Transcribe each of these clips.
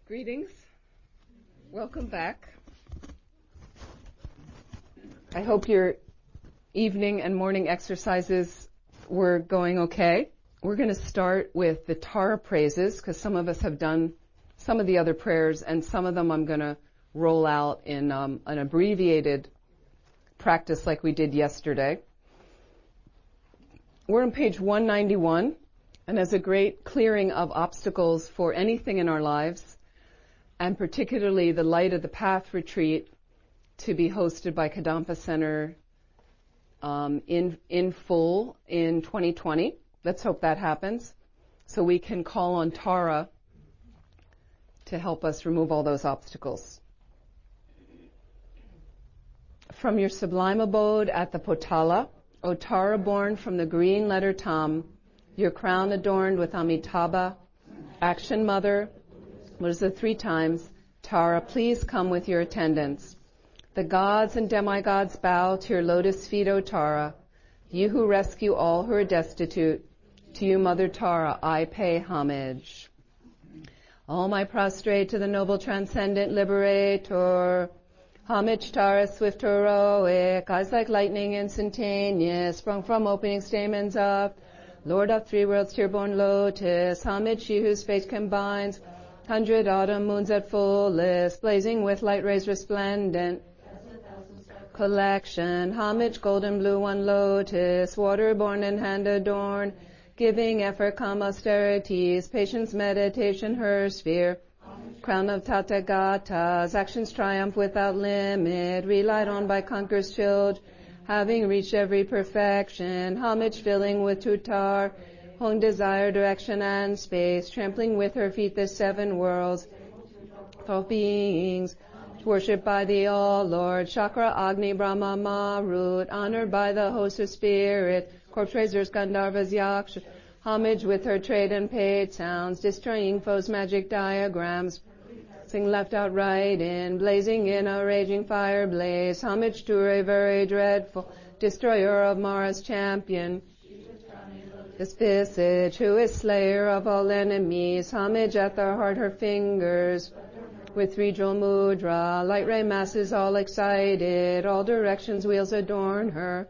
Greetings. Welcome back. I hope your evening and morning exercises were going okay. We're going to start with the Tara praises because some of us have done some of the other prayers and some of them I'm going to roll out in an abbreviated practice like we did yesterday. We're on page 191 and as a great clearing of obstacles for anything in our lives, and particularly the Light of the Path retreat to be hosted by Kadampa Center in full in 2020. Let's hope that happens so we can call on Tara to help us remove all those obstacles. From your sublime abode at the Potala, O Tara born from the green letter Tam, your crown adorned with Amitabha, Action Mother, what is it 3 times? Tara, please come with your attendants. The gods and demigods bow to your lotus feet, O Tara. You who rescue all who are destitute, to you, Mother Tara, I pay homage. All my prostrate to the noble transcendent liberator. Homage Tara, swift heroic, eyes like lightning instantaneous, sprung from opening stamens up. Lord of 3 worlds, tear-born lotus, homage she whose fate combines 100 autumn moons at fullest, blazing with light rays resplendent. Collection, homage golden blue one lotus, water-born and hand-adorned, giving effort calm austerities, patience meditation her sphere. Crown of Tathagatas, actions triumph without limit, relied on by conquerors chilled, having reached every perfection, homage filling with tutar, holding desire, direction, and space, trampling with her feet the 7 worlds, all beings, worshipped by the All-Lord, Chakra, Agni, Brahma, Marut, honored by the host of spirit, corpse raisers, Gandharvas, Yaksha, homage with her trade and paid sounds, destroying foes' magic diagrams, sing left out right in, blazing in a raging fire blaze, homage to a very dreadful destroyer of Mara's champion, this visage, who is slayer of all enemies, homage at the heart her fingers, with 3 jewel mudra, light ray masses all excited, all directions wheels adorn her,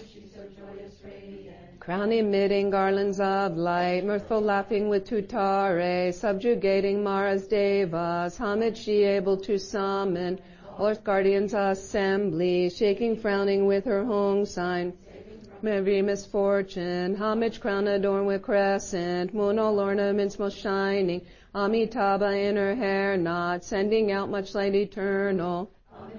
crown emitting garlands of light, mirthful laughing with tutare, subjugating Mara's devas, homage she able to summon, Earth guardians assembly, shaking frowning with her home sign, every misfortune, homage crown adorned with crescent, moon all ornaments most shining, Amitabha in her hair knot, sending out much light eternal.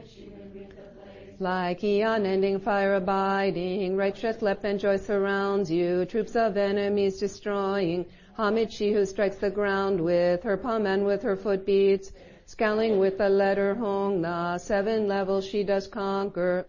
Like eon ending fire abiding, right strength, lep and joy surrounds you, troops of enemies destroying, homage she who strikes the ground with her palm and with her foot beats, scowling with the letter Hong, the 7 levels she does conquer.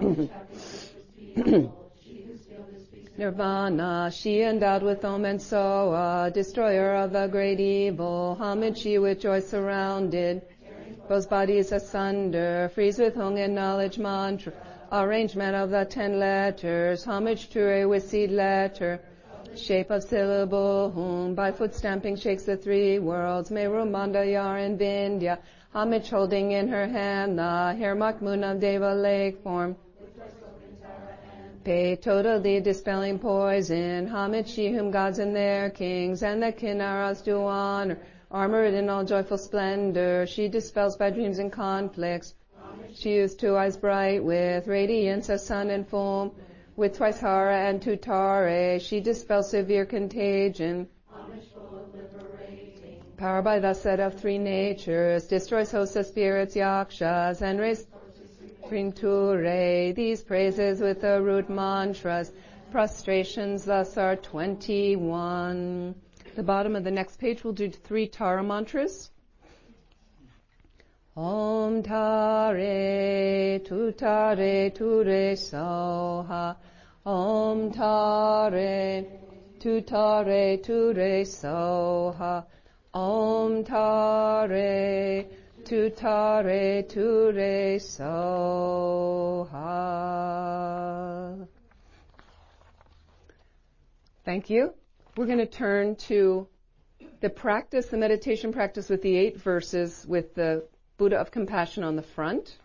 Nirvana, she endowed with Om and Soa, destroyer of the great evil, homage she with joy surrounded, both bodies asunder, freeze with Hong and knowledge mantra, arrangement of the 10 letters, homage to a with seed letter, shape of syllable Hum, by foot stamping shakes the 3 worlds, Meru, Mandayar and Vindhya, homage holding in her hand the hair marked moon of Deva lake form, pay totally dispelling poison, homage she whom gods and their kings and the Kinnaras do honor, armored in all joyful splendor, she dispels bad dreams and conflicts, she used 2 eyes bright with radiance of sun and foam, with twice Hara and Tutare, she dispels severe contagion, power by the set of 3 natures, destroys hosts of spirits, yakshas, and raise Ture, these praises with the root mantras, prostrations thus are 21. The bottom of the next page we'll do 3 Tara mantras. Om Tare, Tutare, Ture Soha. Om Tare, Tutare, Ture Soha. Om Tare, Tutare, Ture Soha. Thank you. We're going to turn to the meditation practice with the 8 verses with the Buddha of Compassion on the front.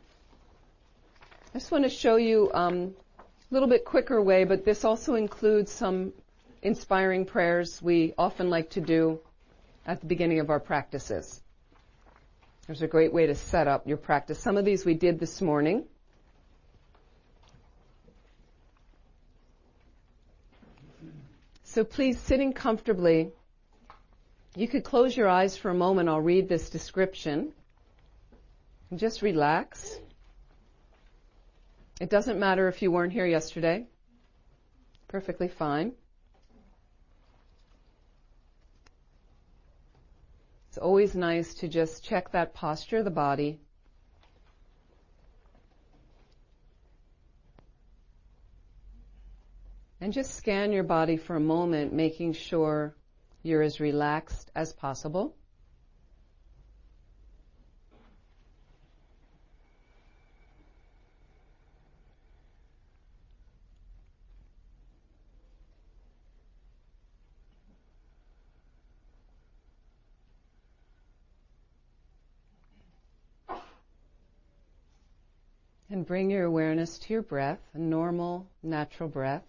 I just want to show you a little bit quicker way, but this also includes some inspiring prayers we often like to do at the beginning of our practices. There's a great way to set up your practice. Some of these we did this morning. So please, sitting comfortably, you could close your eyes for a moment. I'll read this description. And just relax. It doesn't matter if you weren't here yesterday. Perfectly fine. It's always nice to just check that posture of the body. And just scan your body for a moment, making sure you're as relaxed as possible. And bring your awareness to your breath, a normal, natural breath.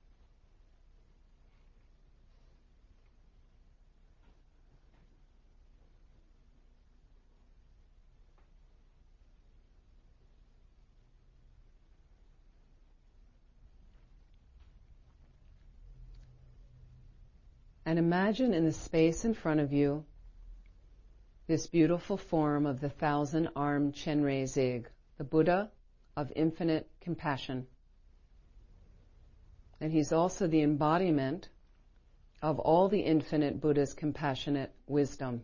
And imagine in the space in front of you this beautiful form of the 1,000-armed Chenrezig, the Buddha of infinite compassion. And he's also the embodiment of all the infinite Buddha's compassionate wisdom.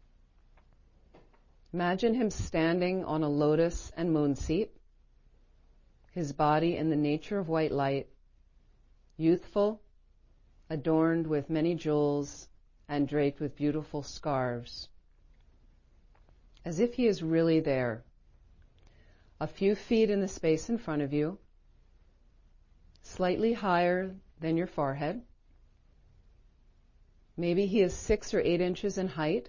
Imagine him standing on a lotus and moon seat, his body in the nature of white light, youthful, adorned with many jewels and draped with beautiful scarves, as if he is really there, a few feet in the space in front of you, slightly higher than your forehead. Maybe he is 6 or 8 inches in height,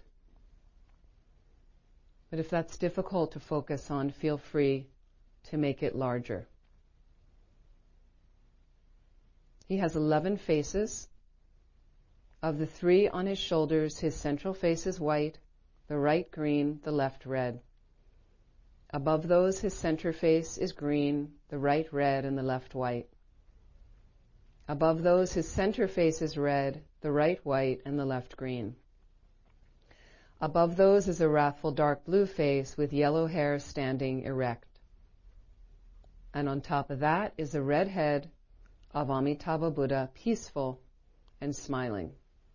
but if that's difficult to focus on, feel free to make it larger. He has 11 faces. Of the 3 on his shoulders, his central face is white, the right green, the left red. Above those, his center face is green, the right red, and the left white. Above those, his center face is red, the right white, and the left green. Above those is a wrathful dark blue face with yellow hair standing erect. And on top of that is the red head of Amitabha Buddha, peaceful and smiling.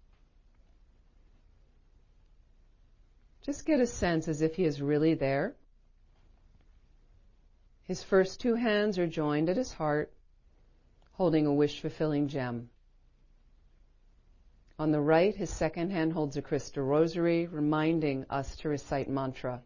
Just get a sense as if he is really there. His first 2 hands are joined at his heart, holding a wish-fulfilling gem. On the right, his second hand holds a crystal rosary, reminding us to recite mantra.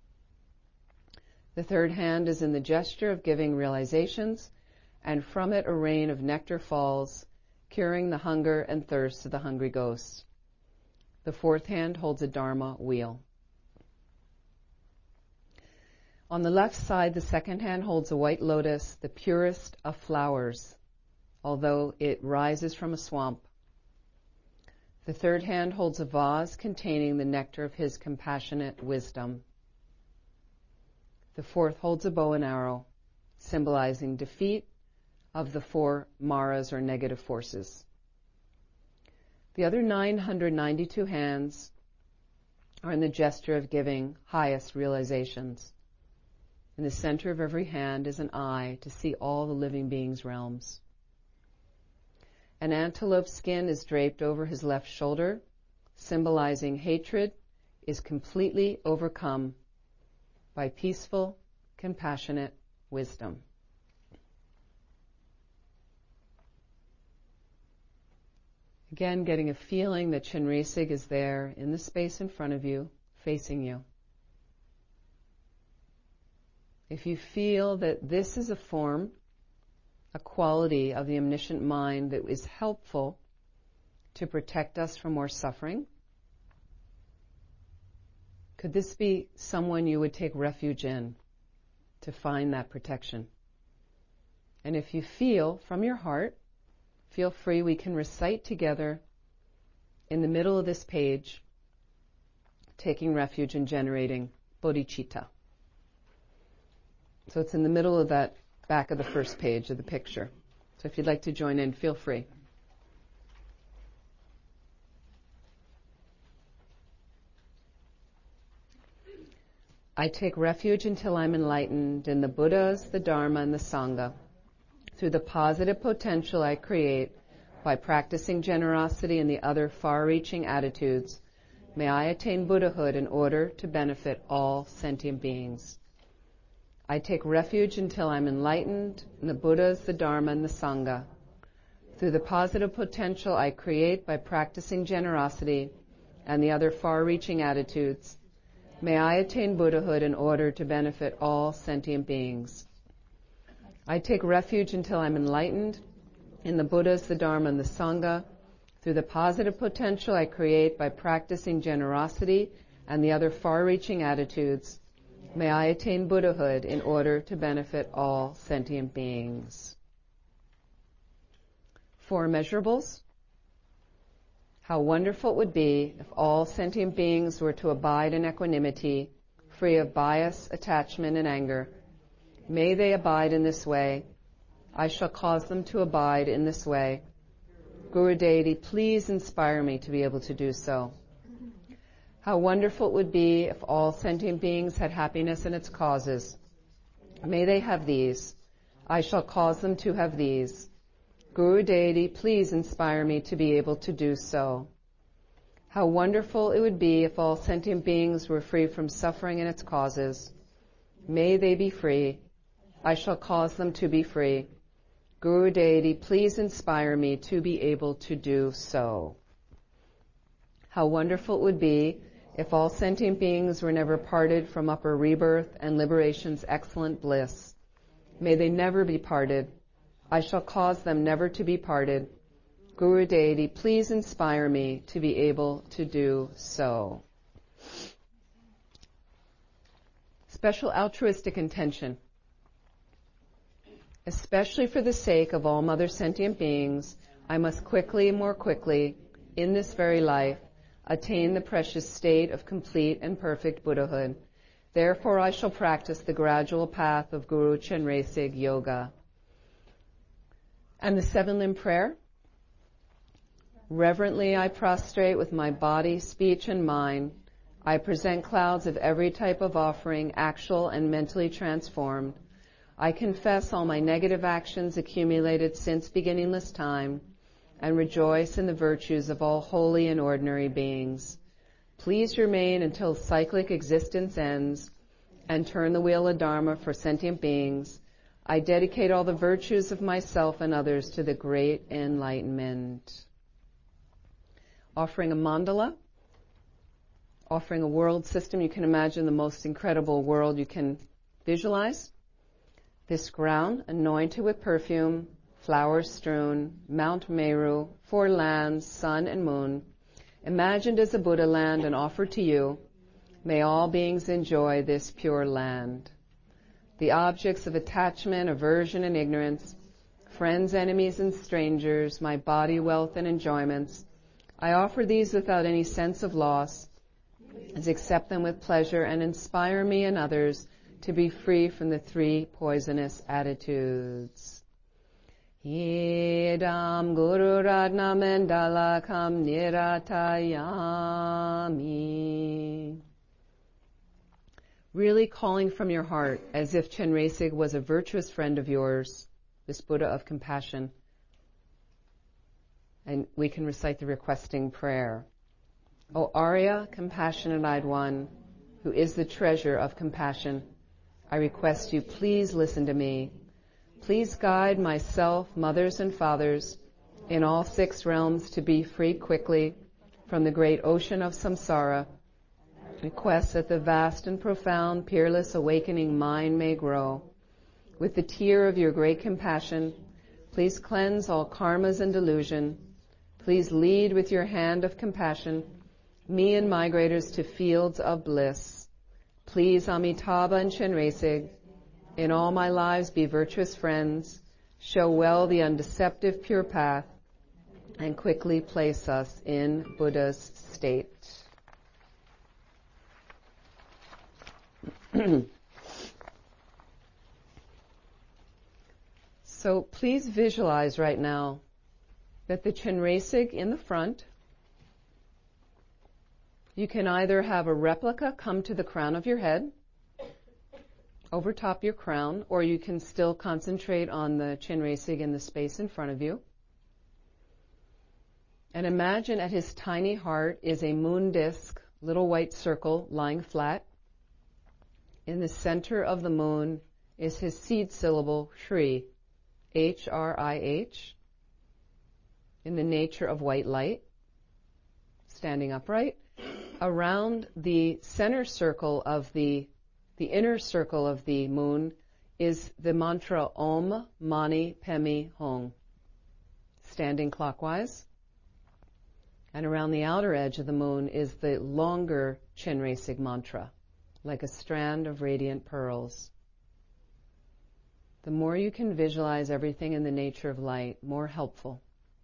The third hand is in the gesture of giving realizations, and from it a rain of nectar falls, curing the hunger and thirst of the hungry ghosts. The fourth hand holds a Dharma wheel. On the left side, the second hand holds a white lotus, the purest of flowers, although it rises from a swamp. The third hand holds a vase containing the nectar of his compassionate wisdom. The fourth holds a bow and arrow, symbolizing defeat of the 4 maras or negative forces. The other 992 hands are in the gesture of giving highest realizations. In the center of every hand is an eye to see all the living beings' realms. An antelope skin is draped over his left shoulder, symbolizing hatred is completely overcome by peaceful, compassionate wisdom. Again, getting a feeling that Chenrezig is there in the space in front of you, facing you. If you feel that this is a form, a quality of the omniscient mind that is helpful to protect us from more suffering, Could this be someone you would take refuge in to find that protection? And if you feel from your heart, feel free, we can recite together in the middle of this page, taking refuge and generating bodhicitta. So it's in the middle of that back of the first page of the picture. So if you'd like to join in, feel free. I take refuge until I'm enlightened in the Buddhas, the Dharma, and the Sangha. Through the positive potential I create by practicing generosity and the other far-reaching attitudes, may I attain Buddhahood in order to benefit all sentient beings. I take refuge until I'm enlightened in the Buddhas, the Dharma, and the Sangha. Through the positive potential I create by practicing generosity and the other far-reaching attitudes, may I attain Buddhahood in order to benefit all sentient beings. I take refuge until I'm enlightened in the Buddhas, the Dharma, and the Sangha. Through the positive potential I create by practicing generosity and the other far-reaching attitudes, may I attain Buddhahood in order to benefit all sentient beings. 4 measurables. How wonderful it would be if all sentient beings were to abide in equanimity, free of bias, attachment, and anger. May they abide in this way. I shall cause them to abide in this way. Guru Deity, please inspire me to be able to do so. How wonderful it would be if all sentient beings had happiness and its causes. May they have these. I shall cause them to have these. Guru Deity, please inspire me to be able to do so. How wonderful it would be if all sentient beings were free from suffering and its causes. May they be free. I shall cause them to be free. Guru Deity, please inspire me to be able to do so. How wonderful it would be if all sentient beings were never parted from upper rebirth and liberation's excellent bliss. May they never be parted. I shall cause them never to be parted. Guru Deity, please inspire me to be able to do so. Special altruistic intention. Especially for the sake of all mother sentient beings, I must quickly, more quickly, in this very life, attain the precious state of complete and perfect Buddhahood. Therefore I shall practice the gradual path of Guru Chenrezig Yoga. And the 7-limb prayer. Reverently I prostrate with my body, speech, and mind. I present clouds of every type of offering, actual and mentally transformed. I confess all my negative actions accumulated since beginningless time and rejoice in the virtues of all holy and ordinary beings. Please remain until cyclic existence ends and turn the wheel of Dharma for sentient beings. I dedicate all the virtues of myself and others to the great enlightenment. Offering a mandala, offering a world system. You can imagine the most incredible world you can visualize. This ground, anointed with perfume, flowers strewn, Mount Meru, 4 lands, sun and moon, imagined as a Buddha land and offered to you. May all beings enjoy this pure land. The objects of attachment, aversion, and ignorance, friends, enemies, and strangers, my body, wealth, and enjoyments, I offer these without any sense of loss, as accept them with pleasure and inspire me and others to be free from the 3 poisonous attitudes. Idam Guru Ratna Mandalakam Niratayami. Really calling from your heart as if Chenrezig was a virtuous friend of yours, this Buddha of compassion. And we can recite the requesting prayer. O Arya, compassionate-eyed one, who is the treasure of compassion, I request you, please listen to me. Please guide myself, mothers and fathers, in all 6 realms to be freed quickly from the great ocean of samsara. Request that the vast and profound, peerless awakening mind may grow. With the tear of your great compassion, please cleanse all karmas and delusion. Please lead with your hand of compassion me and migrators to fields of bliss. Please, Amitabha and Chenrezig, in all my lives be virtuous friends, show well the undeceptive pure path, and quickly place us in Buddha's state. So please visualize right now that the Chenrezig in the front, you can either have a replica come to the crown of your head, over top your crown, or you can still concentrate on the Chenrezig in the space in front of you. And imagine at his tiny heart is a moon disk, little white circle lying flat. In the center of the moon is his seed syllable, Shri, H-R-I-H, in the nature of white light, standing upright. Around the center circle of the inner circle of the moon is the mantra Om Mani Padme Hum, standing clockwise. And around the outer edge of the moon is the longer Chenrezig mantra, like a strand of radiant pearls. The more you can visualize everything in the nature of light, more helpful.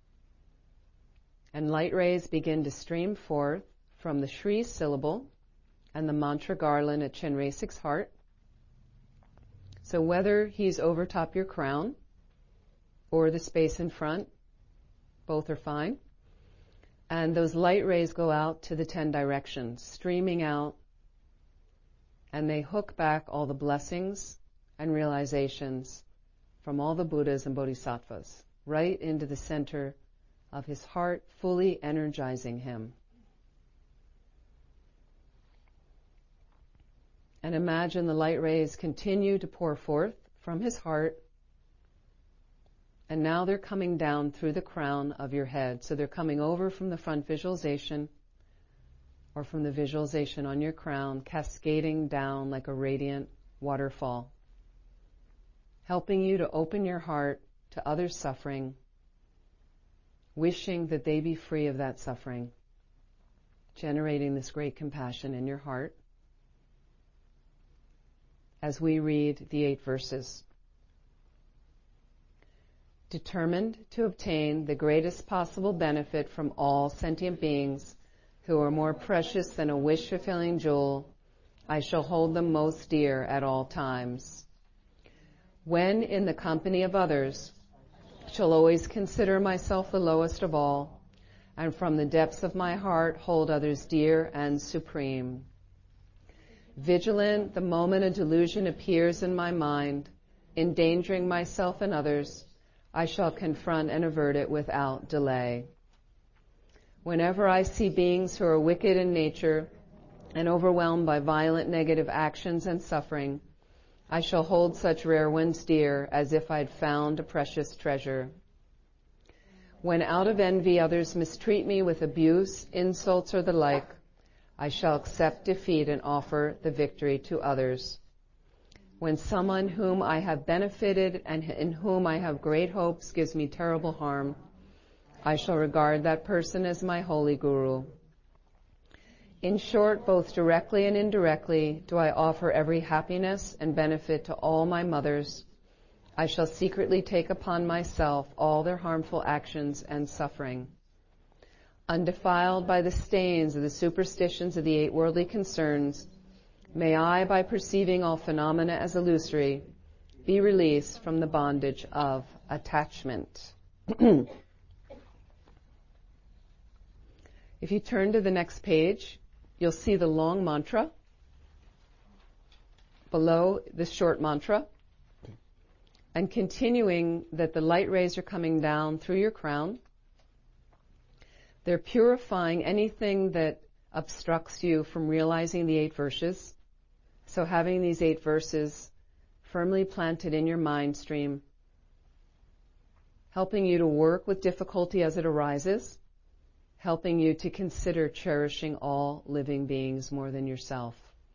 And light rays begin to stream forth from the Shri syllable and the mantra garland at Chenrezig's heart. So whether he's over top your crown or the space in front, both are fine. And those light rays go out to the 10 directions, streaming out, and they hook back all the blessings and realizations from all the Buddhas and Bodhisattvas right into the center of his heart, fully energizing him. And imagine the light rays continue to pour forth from his heart, and now they're coming down through the crown of your head. So they're coming over from the front visualization or from the visualization on your crown, cascading down like a radiant waterfall, helping you to open your heart to others' suffering, wishing that they be free of that suffering, generating this great compassion in your heart. As we read the 8 verses. Determined to obtain the greatest possible benefit from all sentient beings who are more precious than a wish-fulfilling jewel, I shall hold them most dear at all times. When in the company of others, shall always consider myself the lowest of all, and from the depths of my heart hold others dear and supreme. Vigilant the moment a delusion appears in my mind, endangering myself and others, I shall confront and avert it without delay. Whenever I see beings who are wicked in nature and overwhelmed by violent negative actions and suffering, I shall hold such rare ones dear as if I'd found a precious treasure. When out of envy others mistreat me with abuse, insults, or the like, I shall accept defeat and offer the victory to others. When someone whom I have benefited and in whom I have great hopes gives me terrible harm, I shall regard that person as my holy guru. In short, both directly and indirectly, do I offer every happiness and benefit to all my mothers. I shall secretly take upon myself all their harmful actions and suffering. Undefiled by the stains of the superstitions of the 8 worldly concerns, may I, by perceiving all phenomena as illusory, be released from the bondage of attachment. If you turn to the next page, you'll see the long mantra below the short mantra, and continuing that the light rays are coming down through your crown. They're purifying anything that obstructs you from realizing the 8 verses. So having these 8 verses firmly planted in your mind stream, helping you to work with difficulty as it arises, helping you to consider cherishing all living beings more than yourself.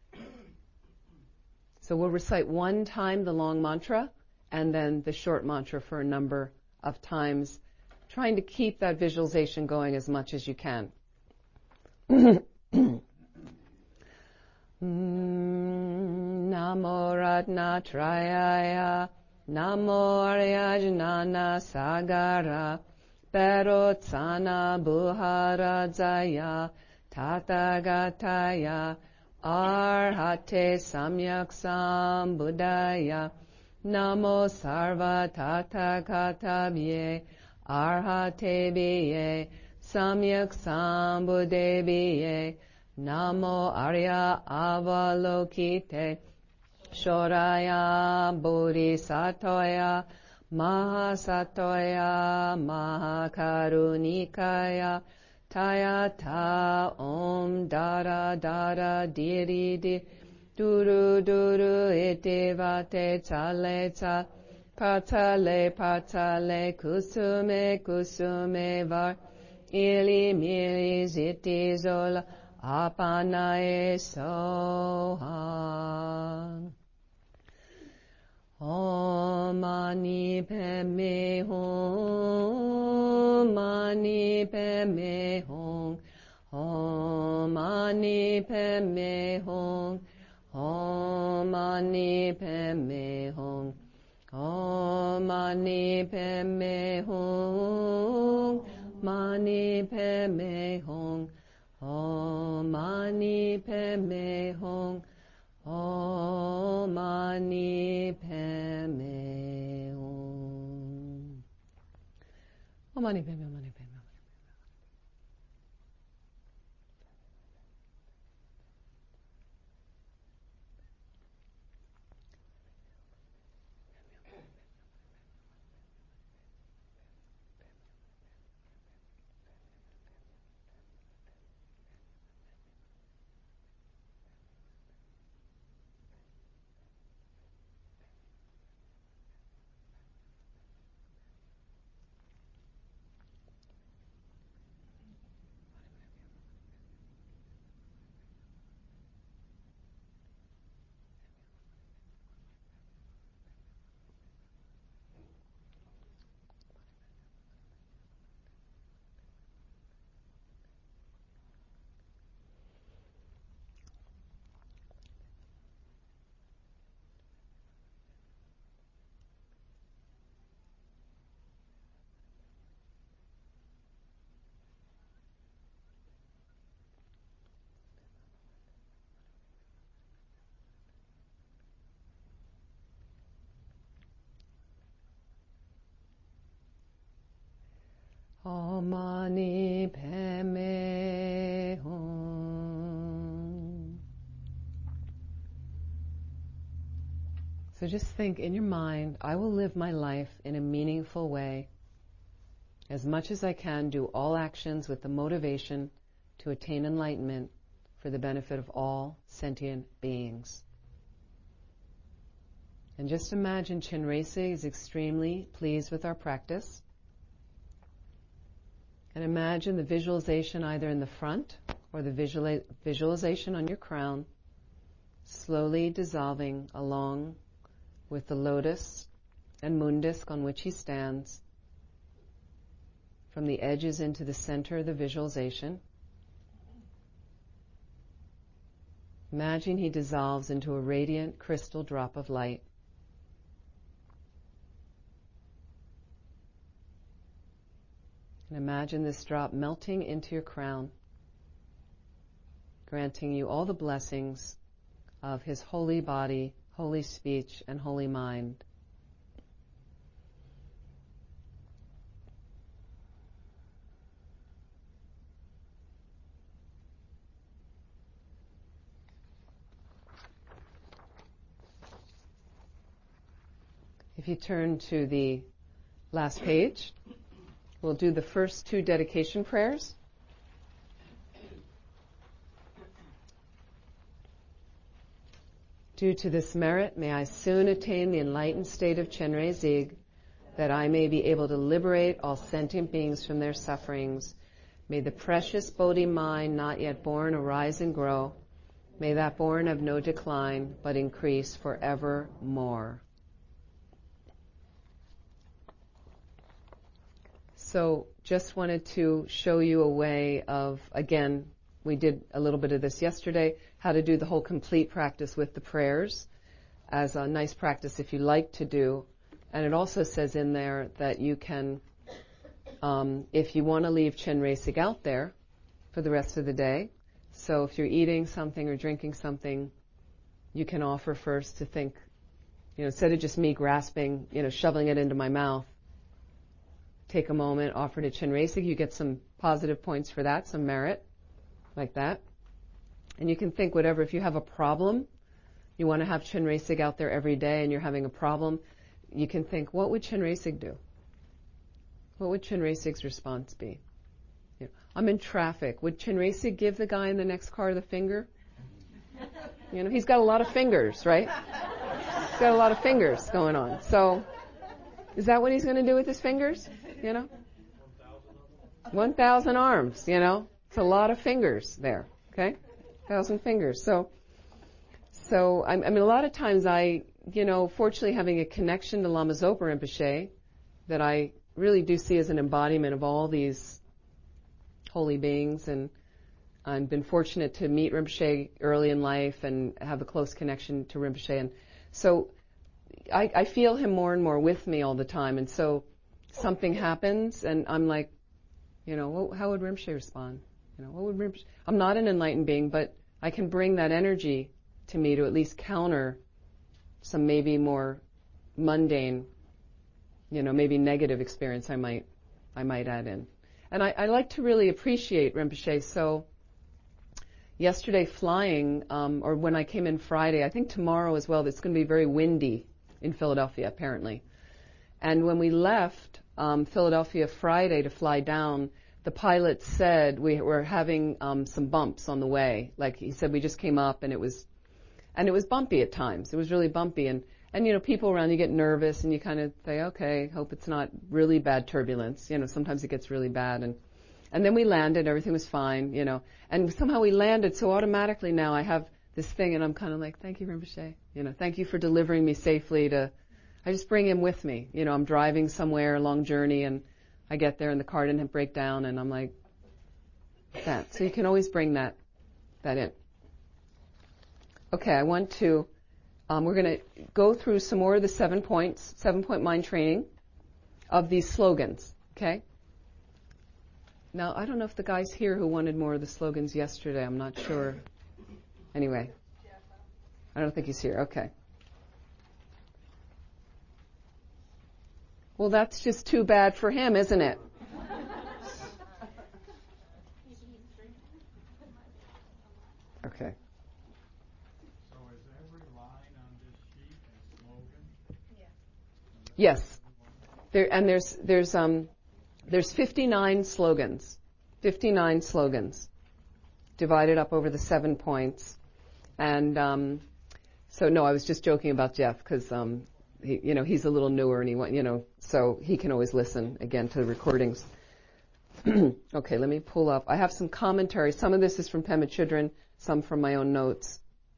So we'll recite 1 time the long mantra and then the short mantra for a number of times, trying to keep that visualization going as much as you can. Namo Ratnatrayaya, Namo Aryajnana Sagara, Perotsana Buharadzaya, Tathagataya, Arhate Samyak Sambuddhaya, Namo Sarva Tathagatabhye, Arhatebhye, Samyak Sambuddhebhye, Namo Arya Avalokite, Shoraya Bodhisattvaya, Mahasattvaya, Mahakarunikaya, Tayata Om Dara Dara Diri Di, Duru Duru Iti Vate Tale Ta, Patale Patale Kusume Kusume Var, Ili Mili Ziti Zola, Apanae Soha. Om Mani Padme Hum, Mani Padme Hum, Om Mani Padme Hum, Om Mani Padme Hum, Om Mani Padme Hum, Mani Padme Hum, Om Mani Padme Hum, Om Mani Padme Hum. Om Mani Padme Hum, Mani Padme Hum. Om Mani Padme Hum. So just think in your mind, I will live my life in a meaningful way. As much as I can, do all actions with the motivation to attain enlightenment for the benefit of all sentient beings. And just imagine Chenrezig is extremely pleased with our practice. And imagine the visualization either in the front or the visualization on your crown, slowly dissolving along with the lotus and moon disk on which he stands, from the edges into the center of the visualization. Imagine he dissolves into a radiant crystal drop of light. And imagine this drop melting into your crown, granting you all the blessings of his holy body, holy speech, and holy mind. If you turn to the last page, we'll do the first two dedication prayers. Due to this merit, may I soon attain the enlightened state of Chenrezig, that I may be able to liberate all sentient beings from their sufferings. May the precious Bodhi mind not yet born arise and grow. May that born have no decline, but increase forevermore. So just wanted to show you a way of, again, we did a little bit of this yesterday, how to do the whole complete practice with the prayers as a nice practice if you like to do. And it also says in there that you can, if you want to leave Chenrezig out there for the rest of the day, so if you're eating something or drinking something, you can offer first to think, instead of just me grasping, shoveling it into my mouth, take a moment, offer to Chenrezig. You get some positive points for that, some merit, like that. And you can think whatever, if you have a problem, you want to have Chenrezig out there every day and you're having a problem, you can think, what would Chenrezig do? What would Chenrezig's response be? I'm in traffic. Would Chenrezig give the guy in the next car the finger? He's got a lot of fingers, right? He's got a lot of fingers going on. So, is that what he's going to do with his fingers? 1,000 arms, It's a lot of fingers there, okay? 1,000 fingers. So a lot of times fortunately having a connection to Lama Zopa Rinpoche that I really do see as an embodiment of all these holy beings, and I've been fortunate to meet Rinpoche early in life and have a close connection to Rinpoche, and so I feel him more and more with me all the time, and so something happens and I'm like, how would Rinpoche respond? What would Rinpoche? I'm not an enlightened being, but I can bring that energy to me to at least counter some maybe more mundane, maybe negative experience I might add in. And I like to really appreciate Rinpoche. So yesterday flying, or when I came in Friday, I think tomorrow as well, it's going to be very windy in Philadelphia, apparently. And when we left Philadelphia Friday to fly down, the pilot said we were having some bumps on the way. Like he said, we just came up and it was bumpy at times. It was really bumpy. And people around, you get nervous and you kind of say, okay, hope it's not really bad turbulence. Sometimes it gets really bad. And then we landed, everything was fine, and somehow we landed, so automatically now I have this thing and I'm kind of like, thank you, Rinpoche. Thank you for delivering me safely I just bring him with me. I'm driving somewhere, a long journey, and I get there and the car didn't break down and I'm like, that. So you can always bring that in. Okay, I want to, we're going to go through some more of the 7-point mind training of these slogans, okay? Now, I don't know if the guy's here who wanted more of the slogans yesterday. I'm not sure. Anyway, I don't think he's here. Okay. Well, that's just too bad for him, isn't it? Okay. So is every line on this sheet a slogan? Yes. There's 59 slogans. 59 slogans divided up over the 7 points. And so no, I was just joking about Jeff because he's a little newer and so he can always listen again to the recordings. Okay, let me pull up. I have some commentary. Some of this is from Pema Chodron, some from my own notes.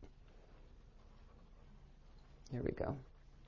Here we go.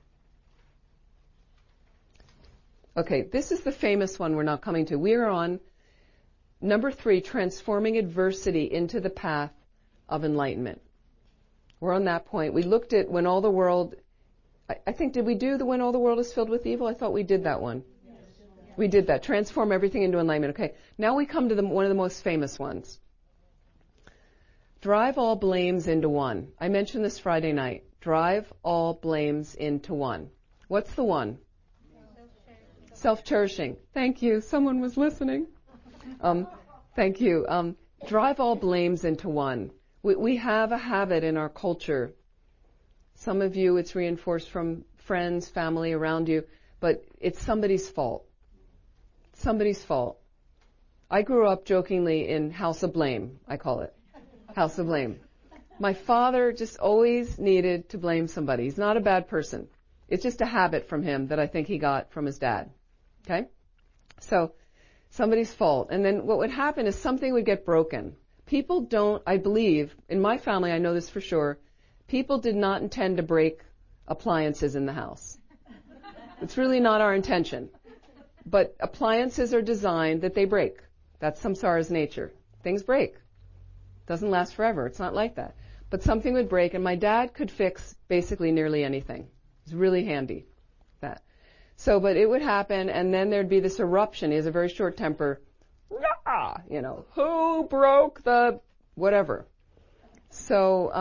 Okay, this is the famous one we're now coming to. We are on number 3, transforming adversity into the path of enlightenment. We're on that point. We looked at when all the world, I think, did we do the when all the world is filled with evil? I thought we did that one. Yes. We did that. Transform everything into enlightenment. Okay, now we come to one of the most famous ones. Drive all blames into one. I mentioned this Friday night. Drive all blames into one. What's the one? Self-cherishing. Thank you. Someone was listening. Thank you. Drive all blames into one. We have a habit in our culture. Some of you, it's reinforced from friends, family around you, but it's somebody's fault. Somebody's fault. I grew up jokingly in House of Blame, I call it. House of Blame. My father just always needed to blame somebody. He's not a bad person. It's just a habit from him that I think he got from his dad. Okay? So, somebody's fault. And then what would happen is something would get broken. People don't, I believe, in my family, I know this for sure, people did not intend to break appliances in the house. It's really not our intention. But appliances are designed that they break. That's samsara's nature. Things break. Doesn't last forever. It's not like that. But something would break, and my dad could fix basically nearly anything. It's really handy, that. So, but it would happen, and then there'd be this eruption. He has a very short temper. You know, who broke the whatever? So,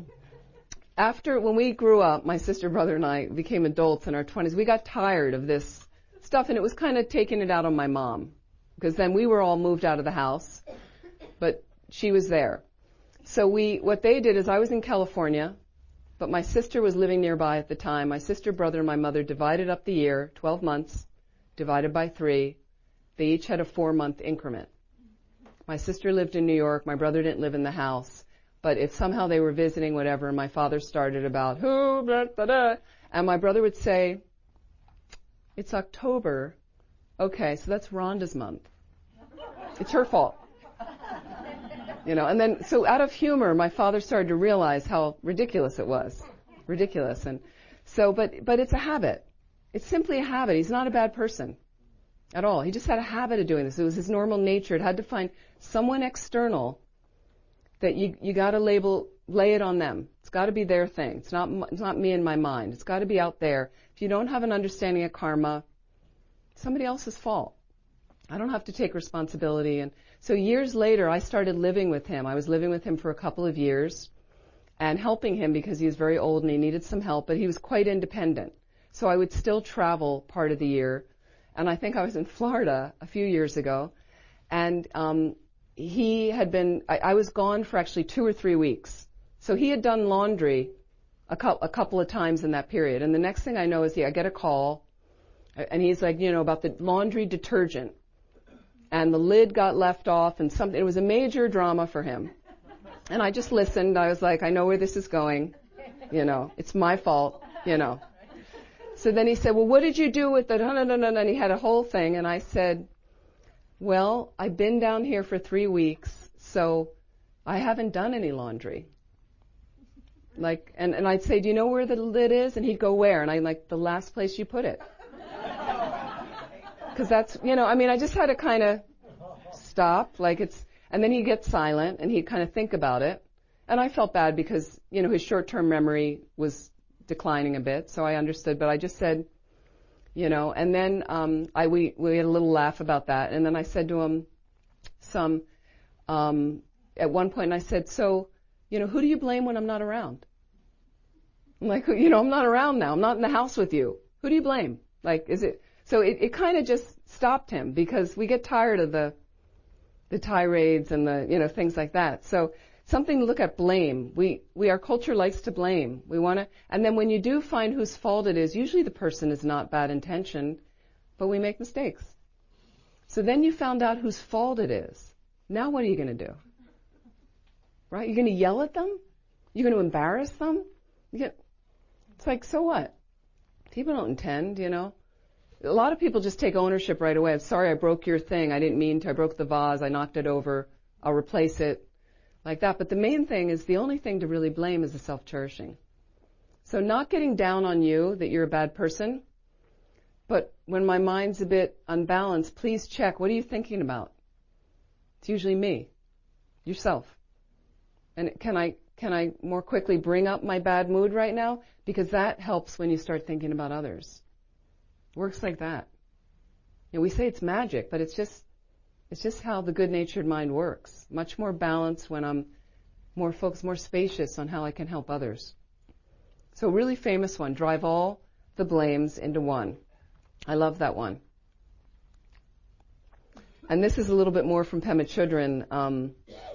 when we grew up, my sister, brother, and I became adults in our 20s, we got tired of this stuff, and it was kind of taking it out on my mom. Because then we were all moved out of the house, but she was there. So what they did is I was in California, but my sister was living nearby at the time. My sister, brother, and my mother divided up the year, 12 months, divided by 3. They each had a 4-month increment. My sister lived in New York. My brother didn't live in the house. But if somehow they were visiting, whatever, and my father started about, who, blah, blah, blah, and my brother would say, it's October. Okay, so that's Rhonda's month. It's her fault. You know, and then, so out of humor, my father started to realize how ridiculous it was. Ridiculous. And so, but it's a habit. It's simply a habit. He's not a bad person at all. He just had a habit of doing this. It was his normal nature. It had to find someone external that you gotta lay it on them. It's gotta be their thing. It's not me in my mind. It's gotta be out there. If you don't have an understanding of karma, somebody else's fault. I don't have to take responsibility. And so years later, I started living with him. I was living with him for a couple of years and helping him because he was very old and he needed some help, but he was quite independent. So I would still travel part of the year. And I think I was in Florida a few years ago. And he had been, I was gone for actually 2 or 3 weeks. So he had done laundry a couple of times in that period. And the next thing I know is I get a call. And he's like, you know, about the laundry detergent. And the lid got left off and something, it was a major drama for him. And I just listened. I was like, I know where this is going. You know, it's my fault, you know. So then he said, well, what did you do with the, and he had a whole thing. And I said, well, I've been down here for 3 weeks, so I haven't done any laundry. Like, and I'd say, do you know where the lid is? And he'd go, where? And I'm like, the last place you put it. Because that's, you know, I mean, I just had to kind of stop, and then he'd get silent, and he'd kind of think about it. And I felt bad because, you know, his short-term memory was declining a bit, so I understood, but I just said, you know, and then we had a little laugh about that, and then I said to him at one point, and I said, so, you know, who do you blame when I'm not around? I'm like, you know, I'm not around now. I'm not in the house with you. Who do you blame? Like, is it... So it kind of just stopped him because we get tired of the tirades and the, you know, things like that. So something to look at, blame. Our culture likes to blame. We want to, and then when you do find whose fault it is, usually the person is not bad intentioned, but we make mistakes. So then you found out whose fault it is. Now what are you going to do? Right? You're going to yell at them? You're going to embarrass them? It's like, so what? People don't intend, you know. A lot of people just take ownership right away. I'm sorry, I broke your thing. I didn't mean to. I broke the vase. I knocked it over. I'll replace it. Like that. But the main thing is, the only thing to really blame is the self-cherishing. So not getting down on you that you're a bad person, but when my mind's a bit unbalanced, please check. What are you thinking about? It's usually me. Yourself. And can I more quickly bring up my bad mood right now? Because that helps when you start thinking about others. Works like that. You know, we say it's magic, but it's just how the good-natured mind works. Much more balanced when I'm more focused, more spacious on how I can help others. So a really famous one, drive all the blames into one. I love that one. And this is a little bit more from Pema Chodron.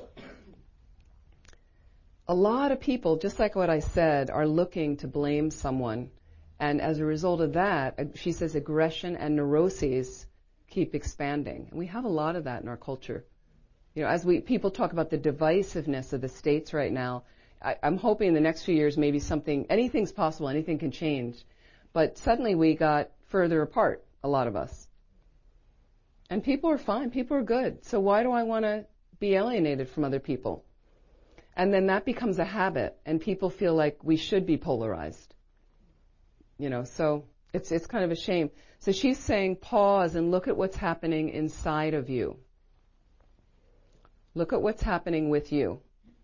A lot of people, just like what I said, are looking to blame someone. And as a result of that, she says aggression and neuroses keep expanding. And we have a lot of that in our culture. You know, as people talk about the divisiveness of the states right now, I'm hoping in the next few years maybe anything's possible, anything can change. But suddenly we got further apart, a lot of us. And people are fine, people are good. So why do I want to be alienated from other people? And then that becomes a habit, and people feel like we should be polarized. You know, so it's kind of a shame. So she's saying pause and look at what's happening inside of you. Look at what's happening with you.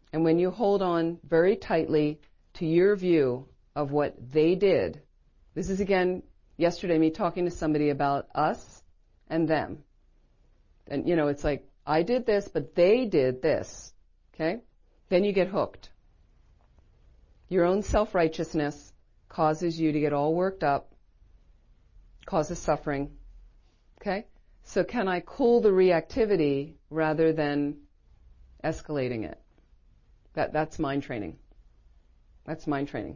And when you hold on very tightly to your view of what they did, this is again, yesterday me talking to somebody about us and them. And it's like, I did this, but they did this. Okay? Then you get hooked. Your own self-righteousness causes you to get all worked up, causes suffering. Okay? So can I cool the reactivity rather than escalating it? That's mind training. That's mind training.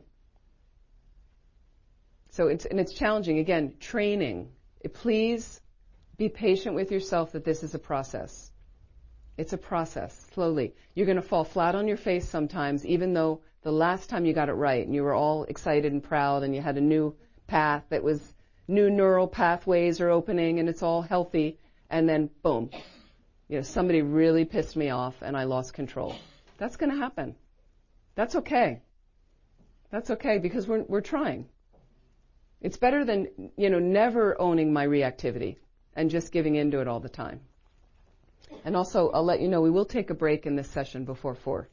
So it's challenging. Again, training. Please be patient with yourself that this is a process. It's a process, slowly. You're going to fall flat on your face sometimes, even though the last time you got it right and you were all excited and proud and you had a new path that was, new neural pathways are opening and it's all healthy, and then boom, somebody really pissed me off and I lost control. That's going to happen. That's okay. That's okay because we're trying. It's better than, never owning my reactivity and just giving into it all the time. And also, I'll let you know, we will take a break in this session before 4.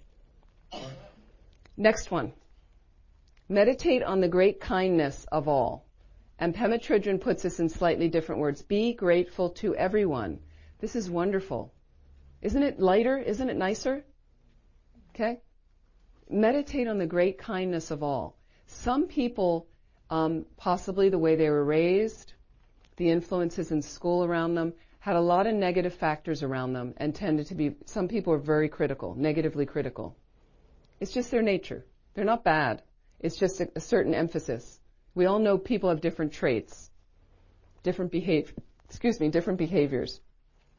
Next one. Meditate on the great kindness of all. And Pema Chodron puts this in slightly different words. Be grateful to everyone. This is wonderful. Isn't it lighter? Isn't it nicer? Okay? Meditate on the great kindness of all. Some people, possibly the way they were raised, the influences in school around them, had a lot of negative factors around them and tended to be, some people are very critical, negatively critical. It's just their nature. They're not bad. It's just a certain emphasis. We all know people have different traits, different behaviors.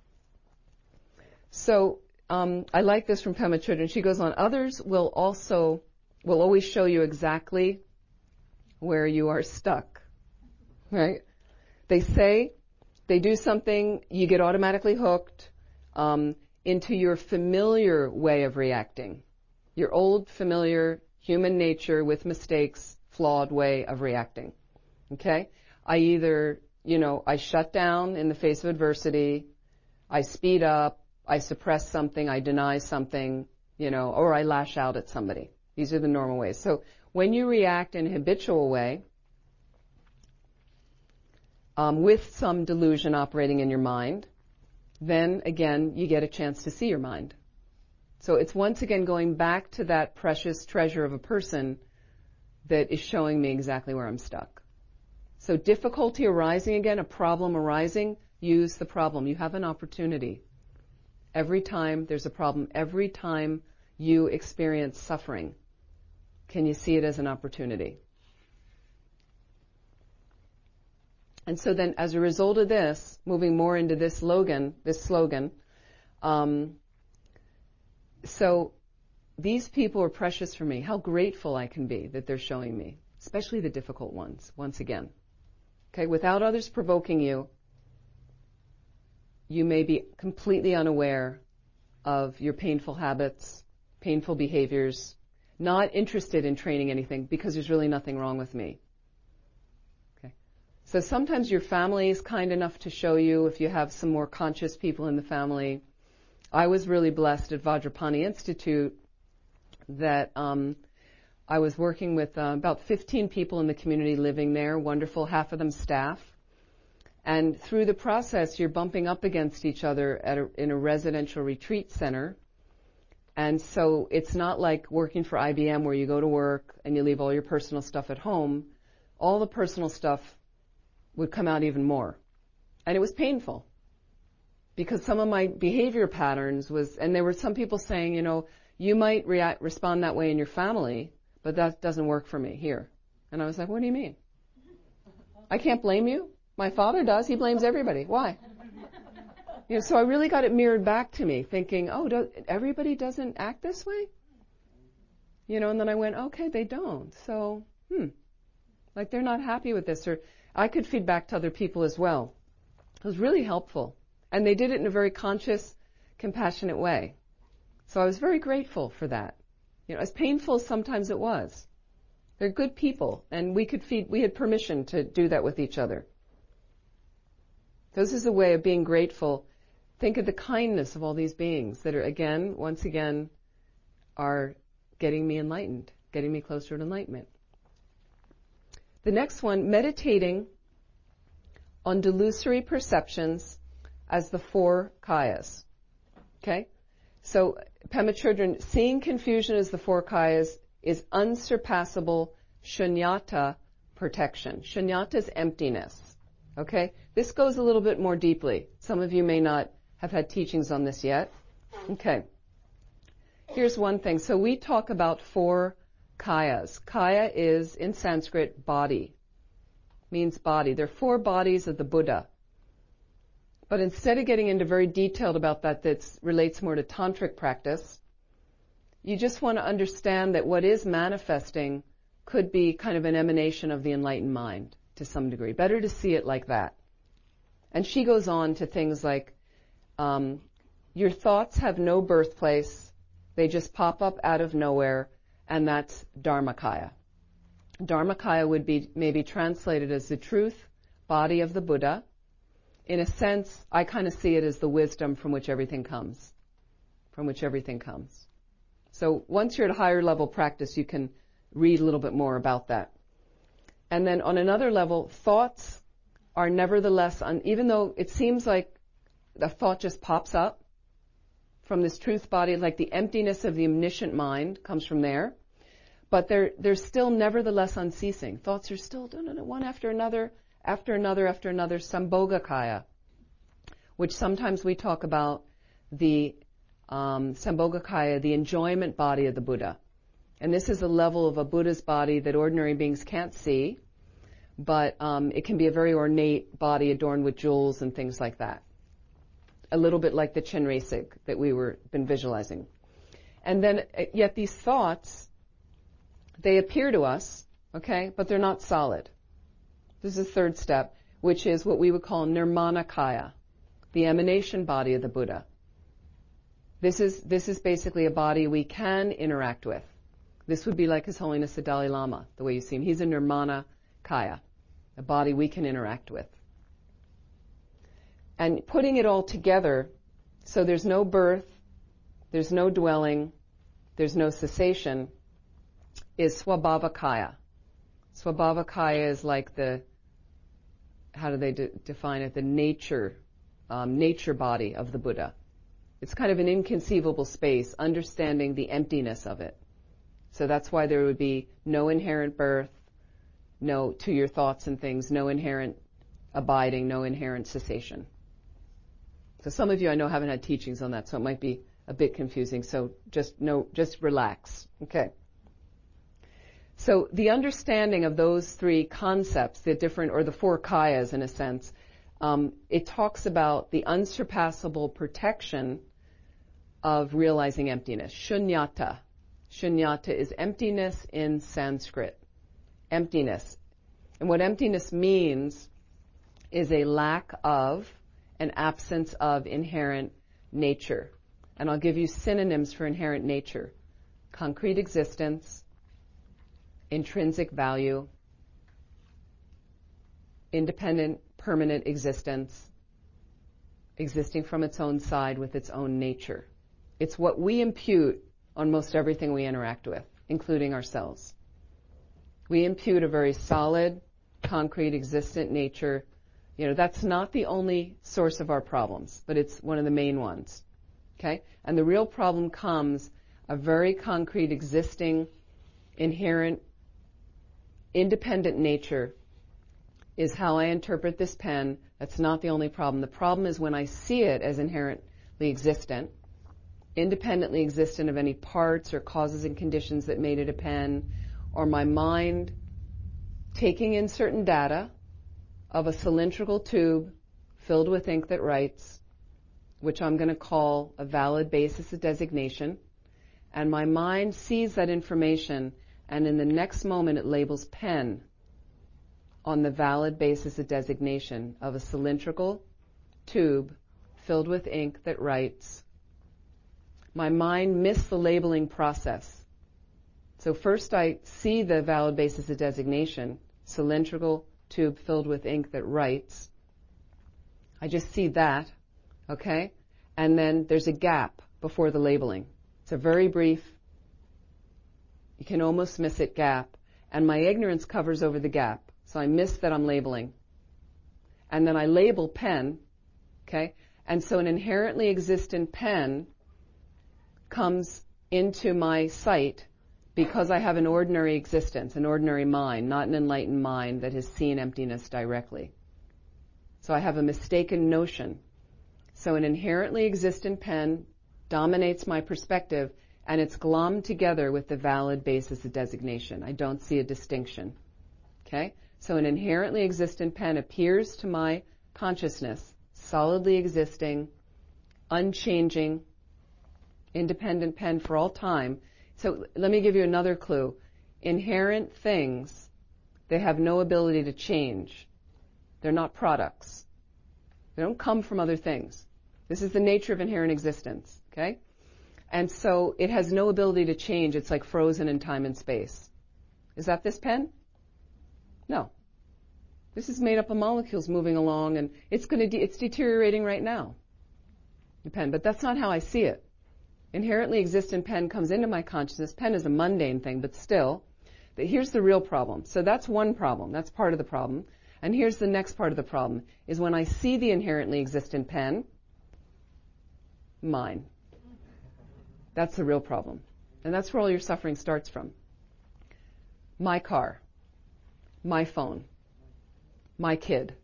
So, I like this from Pema Chodron. She goes on, others will always show you exactly where you are stuck, right? They do something, you get automatically hooked into your familiar way of reacting. Your old, familiar, human nature with mistakes, flawed way of reacting. Okay? I either, I shut down in the face of adversity, I speed up, I suppress something, I deny something, or I lash out at somebody. These are the normal ways. So when you react in a habitual way, with some delusion operating in your mind, then again, you get a chance to see your mind. So it's once again going back to that precious treasure of a person that is showing me exactly where I'm stuck. So difficulty arising again, a problem arising, use the problem. You have an opportunity. Every time there's a problem, every time you experience suffering, can you see it as an opportunity? And so then as a result of this, moving more into this slogan, so these people are precious for me. How grateful I can be that they're showing me, especially the difficult ones, once again. Okay, without others provoking you, you may be completely unaware of your painful habits, painful behaviors, not interested in training anything because there's really nothing wrong with me. Okay. So sometimes your family is kind enough to show you if you have some more conscious people in the family. I was really blessed at Vajrapani Institute that I was working with about 15 people in the community living there, wonderful, half of them staff. And through the process, you're bumping up against each other in a residential retreat center. And so it's not like working for IBM where you go to work and you leave all your personal stuff at home. All the personal stuff would come out even more. And it was painful because some of my behavior patterns and there were some people saying, you might respond that way in your family, but that doesn't work for me here. And I was like, what do you mean? I can't blame you. My father does. He blames everybody. Why? So I really got it mirrored back to me, thinking, everybody doesn't act this way? And then I went, okay, they don't. So, like they're not happy with this. Or I could feed back to other people as well. It was really helpful. And they did it in a very conscious, compassionate way. So I was very grateful for that. As painful as sometimes it was. They're good people, and we had permission to do that with each other. This is a way of being grateful. Think of the kindness of all these beings that are, once again, are getting me enlightened, getting me closer to enlightenment. The next one, meditating on delusory perceptions as the four kayas. Okay? So, Pema Chodron, seeing confusion as the four kayas is unsurpassable shunyata protection. Shunyata is emptiness. Okay? This goes a little bit more deeply. Some of you may not have had teachings on this yet. Okay. Here's one thing. So we talk about four kayas. Kaya is, in Sanskrit, body. Means body. There are four bodies of the Buddha. But instead of getting into very detailed about that relates more to tantric practice, you just want to understand that what is manifesting could be kind of an emanation of the enlightened mind to some degree. Better to see it like that. And she goes on to things like, your thoughts have no birthplace, they just pop up out of nowhere, and that's Dharmakaya. Dharmakaya would be maybe translated as the truth body of the Buddha. In a sense, I kind of see it as the wisdom from which everything comes. From which everything comes. So once you're at a higher level practice, you can read a little bit more about that. And then on another level, thoughts are nevertheless, even though it seems like the thought just pops up from this truth body, like the emptiness of the omniscient mind comes from there, but they're still nevertheless unceasing. Thoughts are still one after another, Sambhogakaya, which sometimes we talk about the Sambhogakaya, the enjoyment body of the Buddha. And this is a level of a Buddha's body that ordinary beings can't see, but it can be a very ornate body adorned with jewels and things like that. A little bit like the Chenresig that been visualizing. And then, yet these thoughts, they appear to us, okay, but they're not solid. This is the third step, which is what we would call Nirmanakaya, the emanation body of the Buddha. This is basically a body we can interact with. This would be like His Holiness the Dalai Lama, the way you see him. He's a Nirmanakaya, a body we can interact with. And putting it all together, so there's no birth, there's no dwelling, there's no cessation, is Swabhavakaya. Swabhavakaya is like how do they define it? The nature body of the Buddha. It's kind of an inconceivable space, understanding the emptiness of it. So that's why there would be no inherent birth, to your thoughts and things, no inherent abiding, no inherent cessation. So some of you I know haven't had teachings on that, so it might be a bit confusing. So just relax. Okay. So the understanding of those three concepts, the four kayas in a sense, it talks about the unsurpassable protection of realizing emptiness. Shunyata. Shunyata is emptiness in Sanskrit. Emptiness. And what emptiness means is a lack of, an absence of inherent nature. And I'll give you synonyms for inherent nature. Concrete existence, intrinsic value, independent, permanent existence, existing from its own side with its own nature. It's what we impute on most everything we interact with, including ourselves. We impute a very solid, concrete, existent nature. That's not the only source of our problems, but it's one of the main ones. Okay? And the real problem comes a very concrete, existing, inherent, independent nature is how I interpret this pen. That's not the only problem. The problem is when I see it as inherently existent, independently existent of any parts or causes and conditions that made it a pen, or my mind taking in certain data of a cylindrical tube filled with ink that writes, which I'm going to call a valid basis of designation, and my mind sees that information, and in the next moment it labels pen on the valid basis of designation of a cylindrical tube filled with ink that writes. My mind missed the labeling process. So first I see the valid basis of designation, cylindrical tube filled with ink that writes. I just see that, okay? And then there's a gap before the labeling. It's a very brief You can almost miss it, gap. And my ignorance covers over the gap. So I miss that I'm labeling. And then I label pen, okay? And so an inherently existent pen comes into my sight because I have an ordinary existence, an ordinary mind, not an enlightened mind that has seen emptiness directly. So I have a mistaken notion. So an inherently existent pen dominates my perspective, and it's glommed together with the valid basis of designation. I don't see a distinction. Okay? So an inherently existent pen appears to my consciousness, solidly existing, unchanging, independent pen for all time. So let me give you another clue. Inherent things, they have no ability to change. They're not products. They don't come from other things. This is the nature of inherent existence, okay? And so it has no ability to change. It's like frozen in time and space. Is that this pen? No. This is made up of molecules moving along, and it's deteriorating right now, the pen. But that's not how I see it. Inherently existent pen comes into my consciousness. Pen is a mundane thing, but still. But here's the real problem. So that's one problem. That's part of the problem. And here's the next part of the problem, is when I see the inherently existent pen, mine. That's the real problem. And that's where all your suffering starts from. My car, my phone, my kid.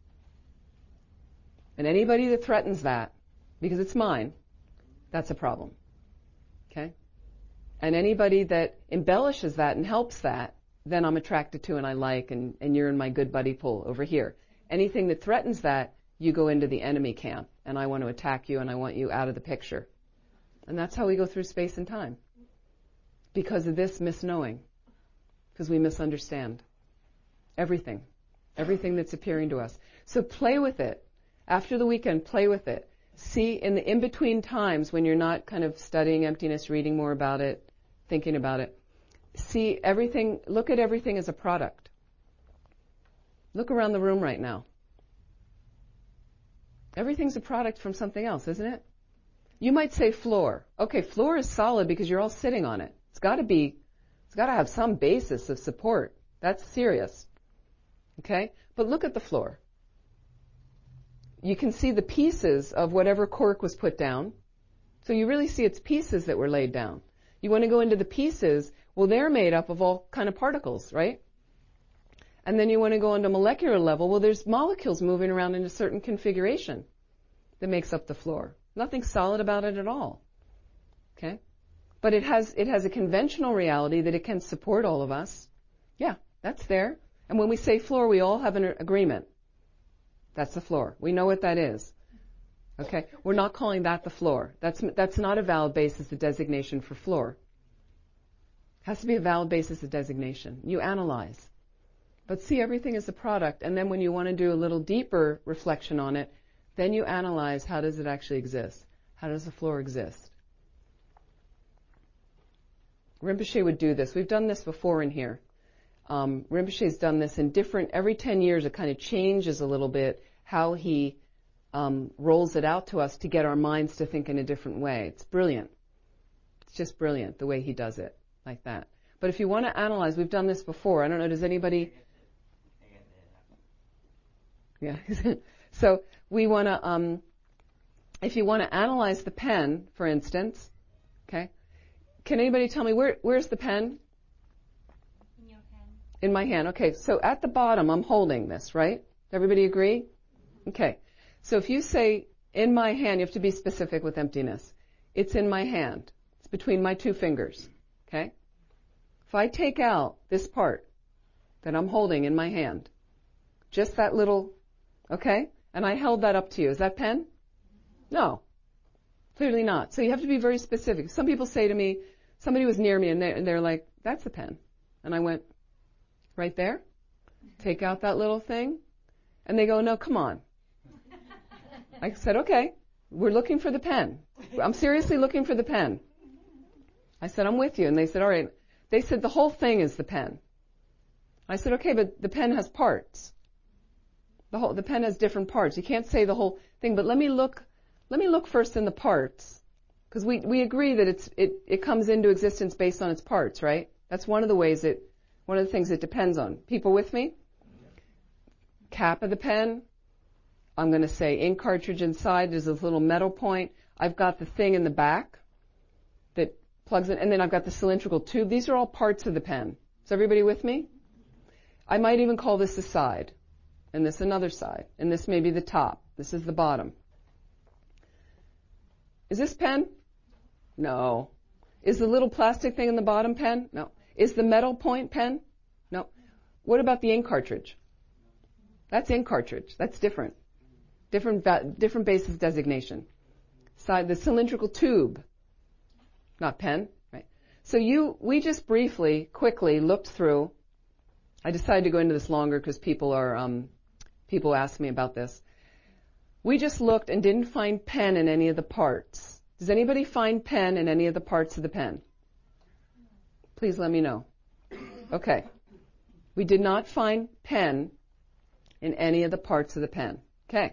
And anybody that threatens that, because it's mine, that's a problem. Okay? And anybody that embellishes that and helps that, then I'm attracted to and I like, and you're in my good buddy pool over here. Anything that threatens that, you go into the enemy camp, and I want to attack you and I want you out of the picture. And that's how we go through space and time. Because of this misknowing. Because we misunderstand. Everything. Everything that's appearing to us. So play with it. After the weekend, play with it. See, in the in-between times when you're not kind of studying emptiness, reading more about it, thinking about it, see everything, look at everything as a product. Look around the room right now. Everything's a product from something else, isn't it? You might say floor. Okay, floor is solid because you're all sitting on it. It's got to have some basis of support. That's serious. Okay? But look at the floor. You can see the pieces of whatever cork was put down. So you really see its pieces that were laid down. You want to go into the pieces, well, they're made up of all kind of particles, right? And then you want to go into molecular level, well, there's molecules moving around in a certain configuration that makes up the floor. Nothing solid about it at all. Okay? But it has a conventional reality that it can support all of us. Yeah, that's there. And when we say floor, we all have an agreement. That's the floor. We know what that is. Okay? We're not calling that the floor. That's not a valid basis of designation for floor. It has to be a valid basis of designation. You analyze. But see everything as a product, and then when you want to do a little deeper reflection on it, then you analyze, how does it actually exist? How does the floor exist? Rinpoche would do this. We've done this before in here. Rinpoche's done this in every 10 years it kind of changes a little bit how he rolls it out to us to get our minds to think in a different way. It's brilliant. It's just brilliant the way he does it, like that. But if you want to analyze, we've done this before. I don't know, does anybody... Yeah. So we want to, if you want to analyze the pen, for instance, okay, can anybody tell me where's the pen? In your hand. In my hand. Okay, so at the bottom, I'm holding this, right? Everybody agree? Okay. So if you say, in my hand, you have to be specific with emptiness. It's in my hand. It's between my two fingers. Okay? If I take out this part that I'm holding in my hand, just that little, okay? And I held that up to you. Is that pen? No. Clearly not. So you have to be very specific. Some people say to me, somebody was near me and they're like, that's a pen. And I went, right there? Take out that little thing? And they go, no, come on. I said, okay, we're looking for the pen. I'm seriously looking for the pen. I said, I'm with you. And they said, all right. They said, the whole thing is the pen. I said, okay, but the pen has parts. The pen has different parts. You can't say the whole thing, but let me look first in the parts. Because we agree that it comes into existence based on its parts, right? That's one of the things it depends on. People with me? Cap of the pen. I'm going to say ink cartridge inside. There's this little metal point. I've got the thing in the back that plugs in, and then I've got the cylindrical tube. These are all parts of the pen. Is everybody with me? I might even call this a side, and this another side, and this may be the top. This is the bottom. Is this pen? No. Is the little plastic thing in the bottom pen? No. Is the metal point pen? No. What about the ink cartridge? That's ink cartridge. That's different. Different basis designation. Side, the cylindrical tube, not pen, right? So we just briefly, quickly looked through. I decided to go into this longer because people ask me about this. We just looked and didn't find pen in any of the parts. Does anybody find pen in any of the parts of the pen? Please let me know. Okay. We did not find pen in any of the parts of the pen. Okay.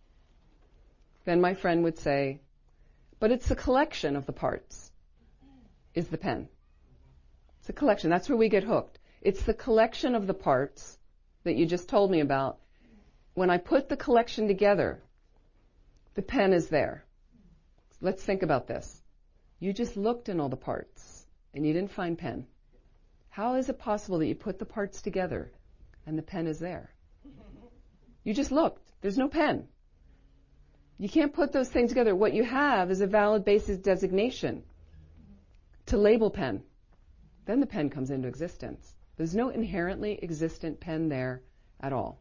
Then my friend would say, but it's a collection of the parts, is the pen. It's a collection. That's where we get hooked. It's the collection of the parts that you just told me about. When I put the collection together, the pen is there. Let's think about this. You just looked in all the parts, and you didn't find pen. How is it possible that you put the parts together, and the pen is there? You just looked. There's no pen. You can't put those things together. What you have is a valid basis designation to label pen. Then the pen comes into existence. There's no inherently existent pen there at all.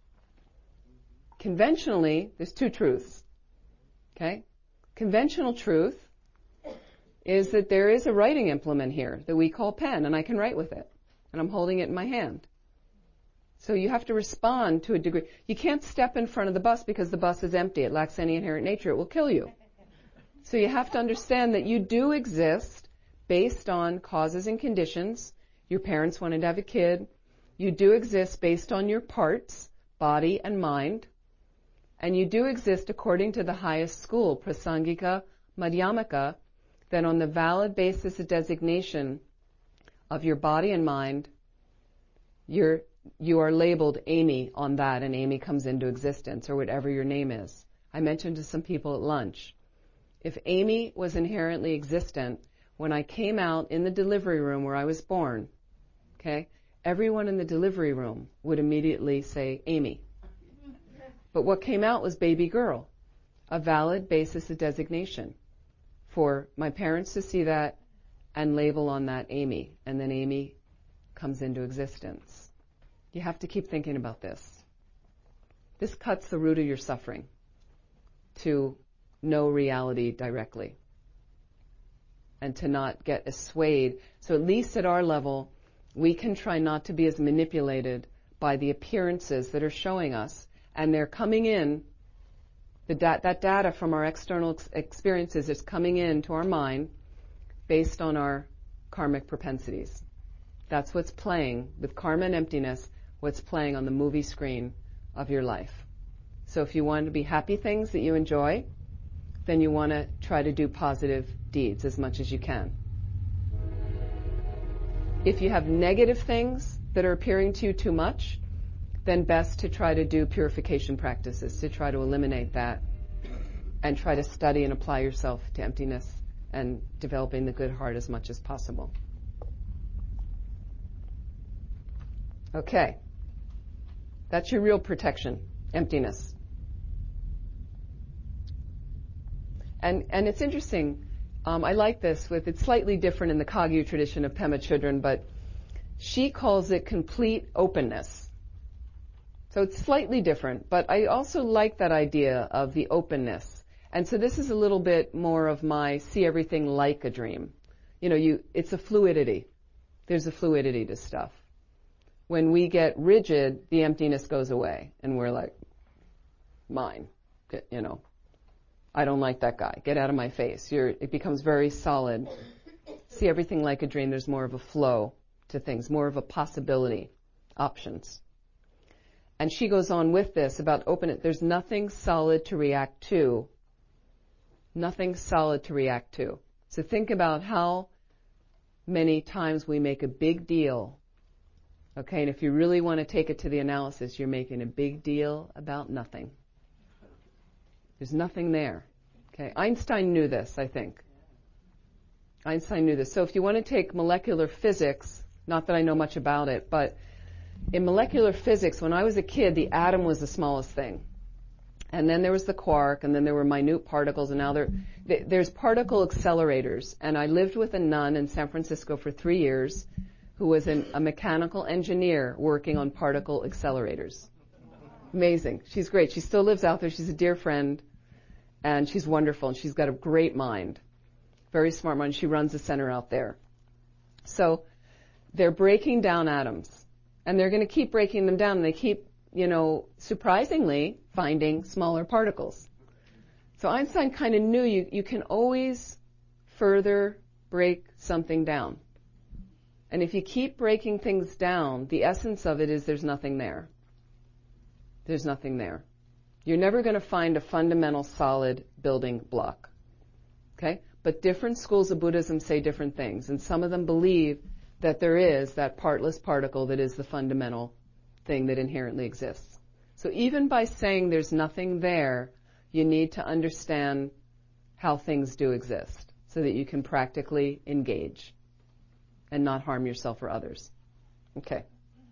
Conventionally, there's two truths. Okay? Conventional truth is that there is a writing implement here that we call pen, and I can write with it. And I'm holding it in my hand. So you have to respond to a degree. You can't step in front of the bus because the bus is empty. It lacks any inherent nature. It will kill you. So you have to understand that you do exist based on causes and conditions. Your parents wanted to have a kid. You do exist based on your parts, body and mind. And you do exist according to the highest school, Prasangika Madhyamaka, that on the valid basis of designation of your body and mind, you are labeled Amy on that, and Amy comes into existence, or whatever your name is. I mentioned to some people at lunch, if Amy was inherently existent, when I came out in the delivery room where I was born, okay, everyone in the delivery room would immediately say Amy. But what came out was baby girl, a valid basis of designation for my parents to see that and label on that Amy, and then Amy comes into existence. You have to keep thinking about this. This cuts the root of your suffering to know reality directly and to not get swayed. So at least at our level, we can try not to be as manipulated by the appearances that are showing us, and they're coming in, that data from our external experiences is coming into our mind based on our karmic propensities. That's what's playing with karma and emptiness, what's playing on the movie screen of your life. So if you want to be happy things that you enjoy, then you want to try to do positive deeds as much as you can. If you have negative things that are appearing to you too much, then best to try to do purification practices, to try to eliminate that and try to study and apply yourself to emptiness and developing the good heart as much as possible. Okay. That's your real protection, emptiness. And it's interesting. I like this it's slightly different in the Kagyu tradition of Pema Chodron, but she calls it complete openness. So it's slightly different, but I also like that idea of the openness. And so this is a little bit more of my see everything like a dream. It's a fluidity. There's a fluidity to stuff. When we get rigid, the emptiness goes away, and we're like, mine, I don't like that guy. Get out of my face. It becomes very solid. See everything like a dream. There's more of a flow to things, more of a possibility, options. And she goes on with this about there's nothing solid to react to. Nothing solid to react to. So think about how many times we make a big deal. Okay, and if you really want to take it to the analysis, you're making a big deal about nothing. There's nothing there. Okay, Einstein knew this, I think. Einstein knew this. So if you want to take molecular physics, not that I know much about it, but in molecular physics, when I was a kid, the atom was the smallest thing. And then there was the quark, and then there were minute particles, and now there's particle accelerators. And I lived with a nun in San Francisco for 3 years who was a mechanical engineer working on particle accelerators. Amazing. She's great. She still lives out there. She's a dear friend, and she's wonderful, and she's got a great mind. Very smart mind. She runs a center out there. So they're breaking down atoms, and they're going to keep breaking them down, and they keep, surprisingly finding smaller particles. So Einstein kind of knew you can always further break something down. And if you keep breaking things down, the essence of it is there's nothing there. There's nothing there. You're never going to find a fundamental solid building block. Okay? But different schools of Buddhism say different things, and some of them believe that there is that partless particle that is the fundamental thing that inherently exists. So even by saying there's nothing there, you need to understand how things do exist so that you can practically engage and not harm yourself or others. Okay.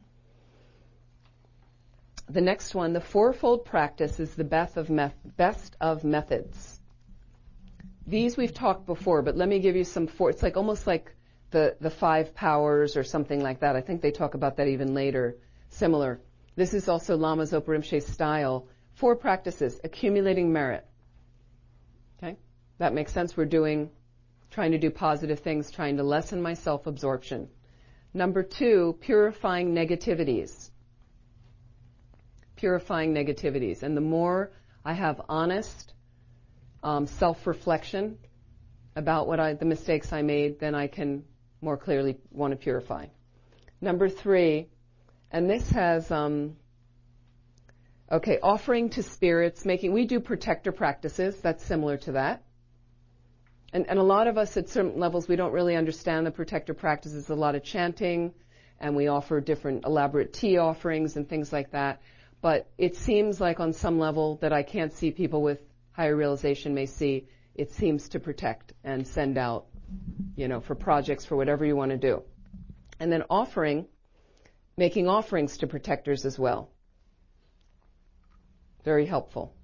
The next one, the fourfold practice, is the best of methods. These we've talked before, but let me give you some it's like almost like the 5 powers or something like that. I think they talk about that even later. Similar. This is also Lama Zopa Rinpoche's style. 4 practices. Accumulating merit. Okay? That makes sense. We're trying to do positive things, trying to lessen my self-absorption. Number 2, purifying negativities. Purifying negativities. And the more I have honest self-reflection about the mistakes I made, then I can more clearly want to purify. Number 3, and this has, offering to spirits, we do protector practices. That's similar to that. And a lot of us at certain levels, we don't really understand the protector practices. A lot of chanting, and we offer different elaborate tea offerings and things like that. But it seems like on some level that I can't see people with higher realization may see, it seems to protect and send out, for projects, for whatever you want to do. And then making offerings to protectors as well. Very helpful.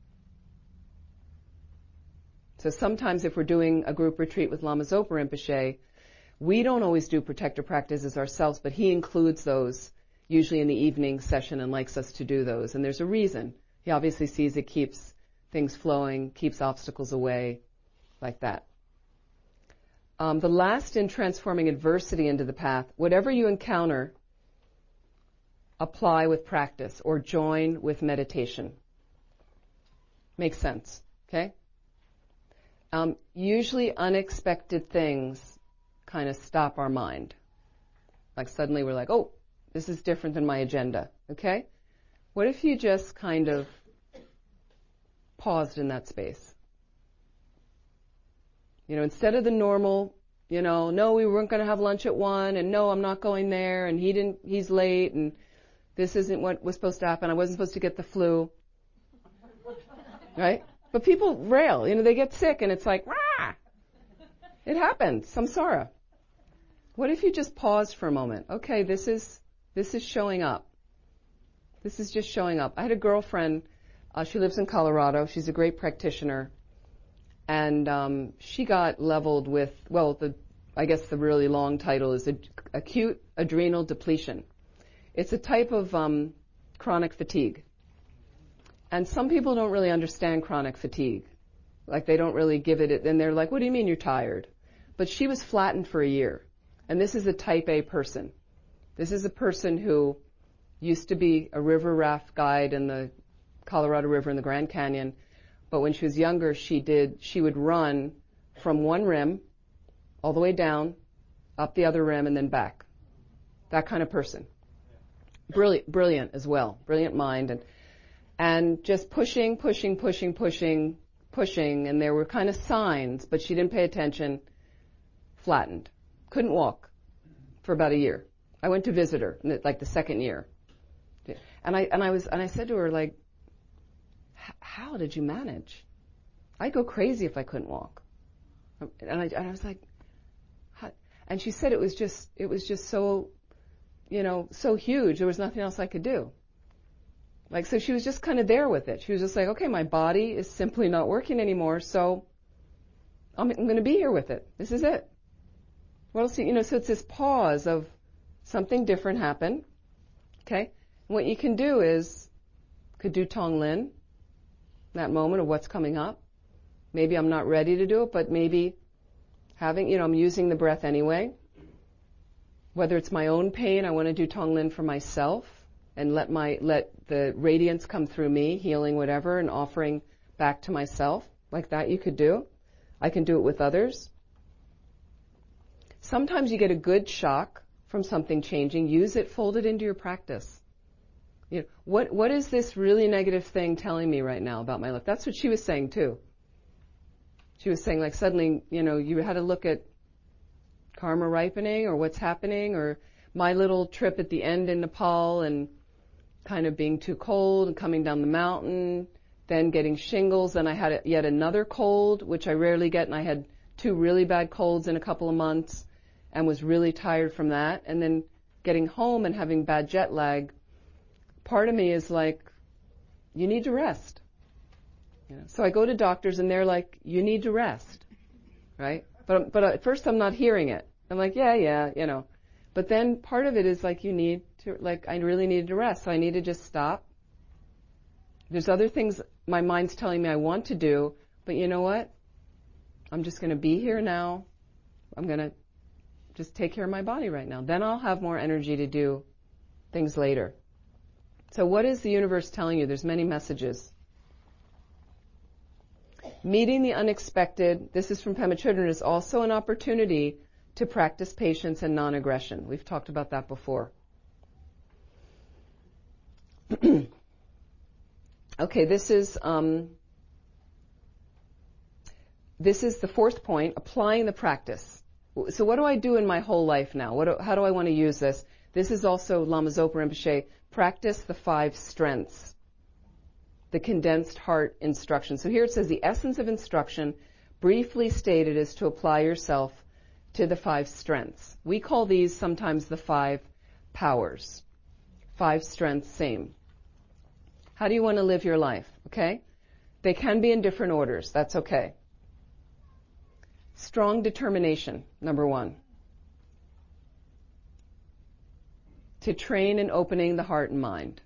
So sometimes if we're doing a group retreat with Lama Zopa Rinpoche, we don't always do protector practices ourselves, but he includes those usually in the evening session and likes us to do those. And there's a reason. He obviously sees it keeps things flowing, keeps obstacles away, like that. The last in transforming adversity into the path, whatever you encounter, apply with practice or join with meditation. Makes sense, okay? Usually unexpected things kind of stop our mind. Like suddenly we're like, oh, this is different than my agenda, okay? What if you just kind of paused in that space? Instead of the normal, no, we weren't going to have lunch at 1, and no, I'm not going there, and he's late, and this isn't what was supposed to happen. I wasn't supposed to get the flu. Right? But people rail, they get sick, and it's like, rah! It happens, samsara. What if you just paused for a moment? Okay, this is showing up. This is just showing up. I had a girlfriend, she lives in Colorado, she's a great practitioner, and she got leveled with, I guess the really long title is acute adrenal depletion. It's a type of chronic fatigue. And some people don't really understand chronic fatigue. Like they don't really give it, and they're like, what do you mean you're tired? But she was flattened for a year. And this is a type A person. This is a person who used to be a river raft guide in the Colorado River in the Grand Canyon. But when she was younger, she would run from one rim all the way down, up the other rim, and then back. That kind of person. Brilliant as well. Brilliant mind. And just pushing, and there were kind of signs, but she didn't pay attention, flattened. Couldn't walk. for about a year. I went to visit her, like the second year. And I said to her, like, how did you manage? I'd go crazy if I couldn't walk. And I was like, how? And she said it was just so, so huge. There was nothing else I could do. Like, so she was just kind of there with it. She was just like, okay, my body is simply not working anymore, so I'm going to be here with it. This is it. What else? So it's this pause of something different happened. Okay? And what you can do is, could do Tonglen, that moment of what's coming up. Maybe I'm not ready to do it, but maybe I'm using the breath anyway. Whether it's my own pain, I want to do Tonglen for myself and let the radiance come through me, healing whatever and offering back to myself. Like that you could do. I can do it with others. Sometimes you get a good shock from something changing. Use it, fold it into your practice. What is this really negative thing telling me right now about my life? That's what she was saying too. She was saying, like, suddenly, you had to look at karma ripening or what's happening, or my little trip at the end in Nepal and kind of being too cold and coming down the mountain, then getting shingles. Then I had yet another cold, which I rarely get, and I had 2 really bad colds in a couple of months and was really tired from that. And then getting home and having bad jet lag, part of me is like, you need to rest. So I go to doctors and they're like, you need to rest, right? But at first I'm not hearing it. I'm like, yeah. But then part of it is like, you need to, like, I really needed to rest. So I need to just stop. There's other things my mind's telling me I want to do, but you know what? I'm just going to be here now. I'm going to just take care of my body right now. Then I'll have more energy to do things later. So what is the universe telling you? There's many messages. Meeting the unexpected, this is from Pema Chodron, is also an opportunity to practice patience and non-aggression. We've talked about that before. Okay, this is the fourth point, applying the practice. So what do I do in my whole life now? How do I want to use this? This is also Lama Zopa Rinpoche, practice the 5 strengths. The condensed heart instruction. So here it says the essence of instruction, briefly stated, is to apply yourself to the 5 strengths. We call these sometimes the 5 powers. 5 strengths, same. How do you want to live your life? Okay? They can be in different orders. That's okay. Strong determination, number 1. To train in opening the heart and mind.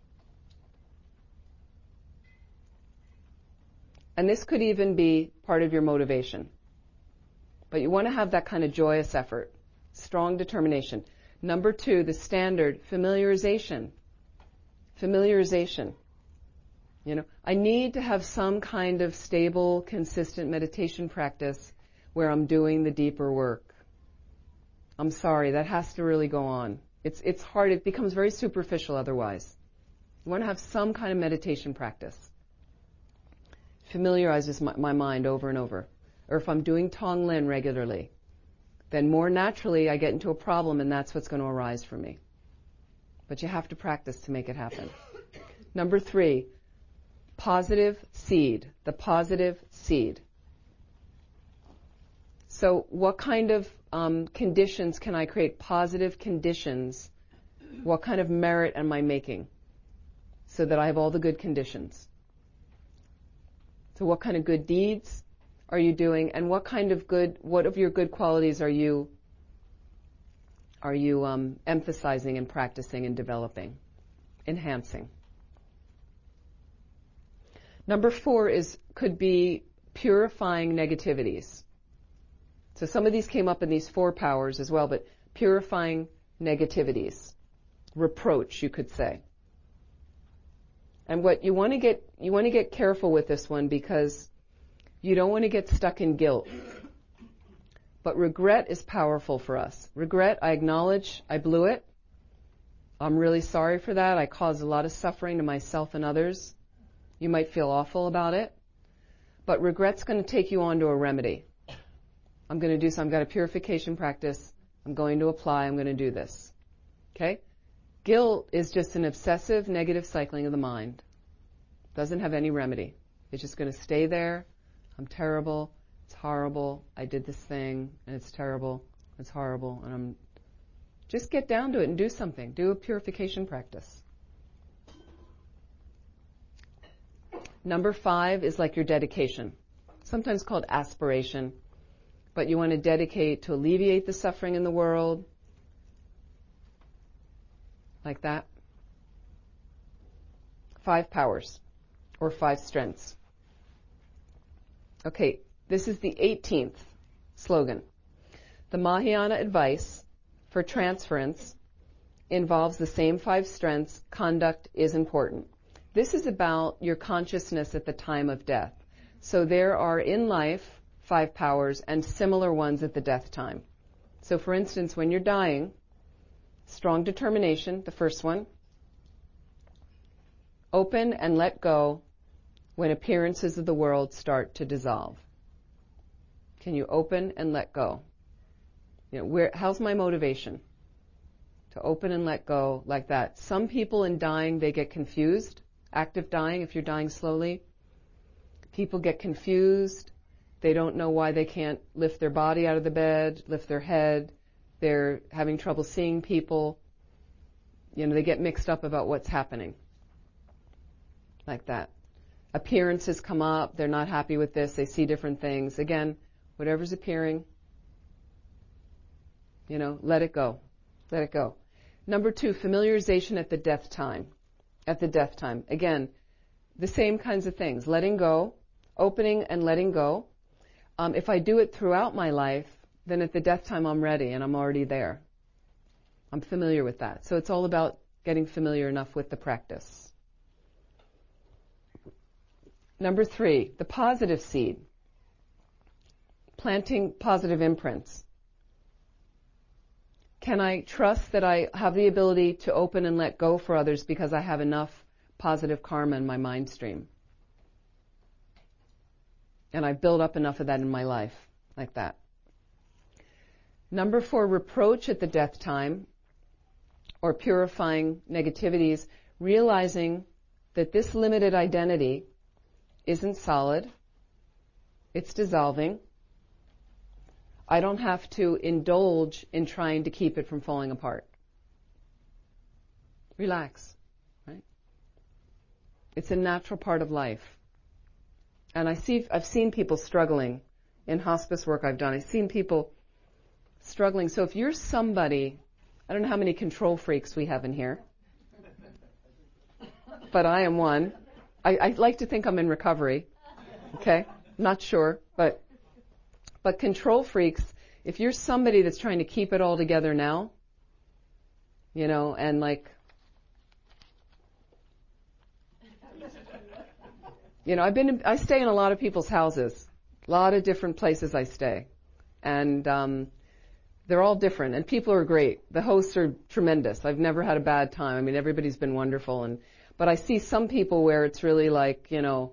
And this could even be part of your motivation. But you want to have that kind of joyous effort. Strong determination. Number 2, the standard, familiarization. Familiarization. I need to have some kind of stable, consistent meditation practice where I'm doing the deeper work. I'm sorry, that has to really go on. It's hard. It becomes very superficial otherwise. You want to have some kind of meditation practice. Familiarizes my mind over and over. Or if I'm doing Tonglen regularly, then more naturally I get into a problem and that's what's going to arise for me. But you have to practice to make it happen. Number 3, positive seed. The positive seed. So what kind of conditions can I create? Positive conditions. What kind of merit am I making so that I have all the good conditions? So what kind of good deeds are you doing, and what of your good qualities are you emphasizing and practicing and developing, enhancing? Number 4 could be purifying negativities. So some of these came up in these 4 powers as well, but purifying negativities, reproach, you could say. And what you want to get careful with this one, because you don't want to get stuck in guilt. But regret is powerful for us. Regret, I acknowledge I blew it. I'm really sorry for that. I caused a lot of suffering to myself and others. You might feel awful about it. But regret's going to take you on to a remedy. I'm going to do so. I've got a purification practice. I'm going to apply, I'm going to do this. Okay? Guilt is just an obsessive negative cycling of the mind. Doesn't have any remedy. It's just going to stay there. I'm terrible. It's horrible. I did this thing and it's terrible. It's horrible. And just get down to it and do something. Do a purification practice. Number 5 is like your dedication. Sometimes called aspiration. But you want to dedicate to alleviate the suffering in the world. Like that. 5 powers. Or 5 strengths. Okay, this is the 18th slogan. The Mahayana advice for transference involves the same 5 strengths. Conduct is important. This is about your consciousness at the time of death. So there are in life 5 powers and similar ones at the death time. So for instance, when you're dying, strong determination, the first one. Open and let go when appearances of the world start to dissolve. Can you open and let go? You know, how's my motivation? To open and let go like that. Some people in dying, they get confused. Active dying, if you're dying slowly, people get confused. They don't know why they can't lift their body out of the bed, lift their head. They're having trouble seeing people. You know, they get mixed up about what's happening. Like that. Appearances come up. They're not happy with this. They see different things. Again, whatever's appearing, you know, let it go. Let it go. Number 2, familiarization at the death time. At the death time. Again, the same kinds of things. Letting go, opening and letting go. If I do it throughout my life, then at the death time I'm ready and I'm already there. I'm familiar with that. So it's all about getting familiar enough with the practice. Number 3, the positive seed. Planting positive imprints. Can I trust that I have the ability to open and let go for others because I have enough positive karma in my mind stream? And I build up enough of that in my life, like that. Number 4, reproach at the death time, or purifying negativities, realizing that this limited identity isn't solid, it's dissolving. I don't have to indulge in trying to keep it from falling apart. Relax, right? It's a natural part of life. And I've seen people struggling in hospice work I've done. I've seen people struggling. So if you're somebody, I don't know how many control freaks we have in here, but I am one. I like to think I'm in recovery. Okay? Not sure, but control freaks, if you're somebody that's trying to keep it all together now, you know, and like, you know, I stay in a lot of people's houses, a lot of different places I stay, and they're all different, and people are great. The hosts are tremendous. I've never had a bad time. I mean, everybody's been wonderful, but I see some people where it's really like, you know,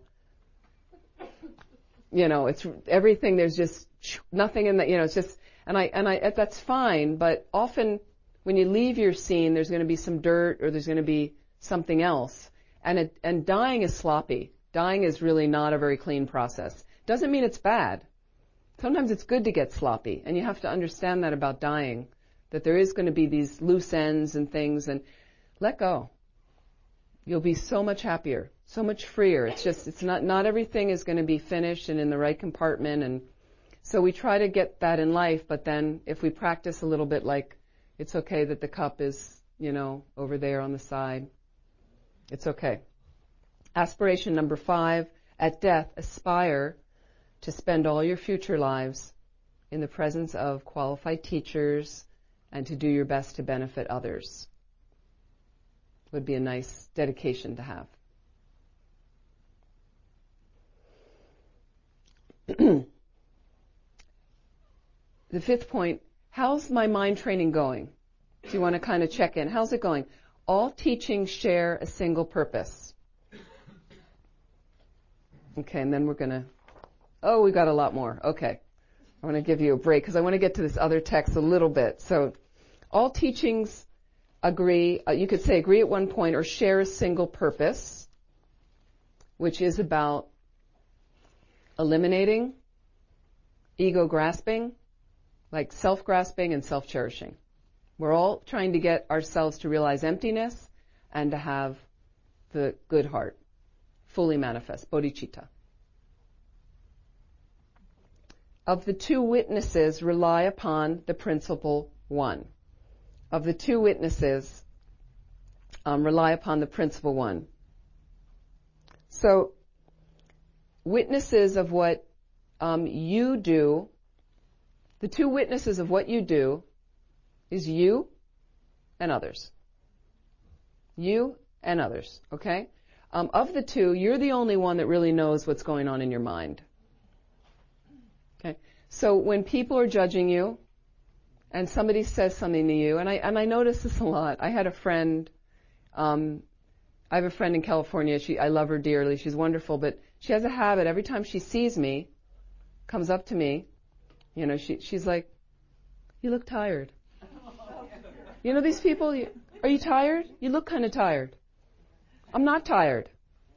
it's everything. There's just nothing in that. You know, it's just, and I that's fine. But often when you leave your scene, there's going to be some dirt or there's going to be something else. And dying is sloppy. Dying is really not a very clean process. Doesn't mean it's bad. Sometimes it's good to get sloppy, and you have to understand that about dying, that there is going to be these loose ends and things, and let go. You'll be so much happier, so much freer. It's not everything is going to be finished and in the right compartment, and so we try to get that in life, but then if we practice a little bit, like it's okay that the cup is, you know, over there on the side. It's okay. Aspiration number 5, at death, aspire to spend all your future lives in the presence of qualified teachers and to do your best to benefit others. Would be a nice dedication to have. The 5th point, how's my mind training going? Do you want to kind of check in? How's it going? All teachings share a single purpose. Okay, and then we're going to, we got a lot more. Okay. I want to give you a break because I want to get to this other text a little bit. So all teachings agree, you could say agree at one point or share a single purpose, which is about eliminating ego grasping, like self-grasping and self-cherishing. We're all trying to get ourselves to realize emptiness and to have the good heart fully manifest, bodhicitta. Of the two witnesses, rely upon the principle one. Of the two witnesses, rely upon the principle one. So, witnesses of what you do, the two witnesses of what you do is you and others. You and others, okay? Of the two, you're the only one that really knows what's going on in your mind. Okay? So when people are judging you and somebody says something to you, and I notice this a lot. I had a friend, I have a friend in California. I love her dearly. She's wonderful, but she has a habit. Every time she sees me, comes up to me, she's like, "You look tired." You know these people? Are you tired? You look kind of tired. I'm not tired.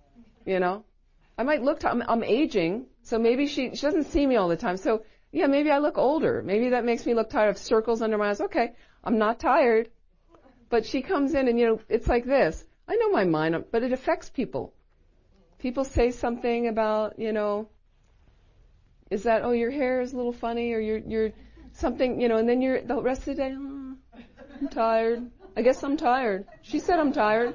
I might look tired. I'm aging, so maybe she doesn't see me all the time. So yeah, maybe I look older. Maybe that makes me look tired. I have circles under my eyes. Okay, I'm not tired. But she comes in and it's like this. I know my mind, but it affects people. People say something about, is that, your hair is a little funny, or you're something, and then the rest of the day, I'm tired. I guess I'm tired. She said I'm tired.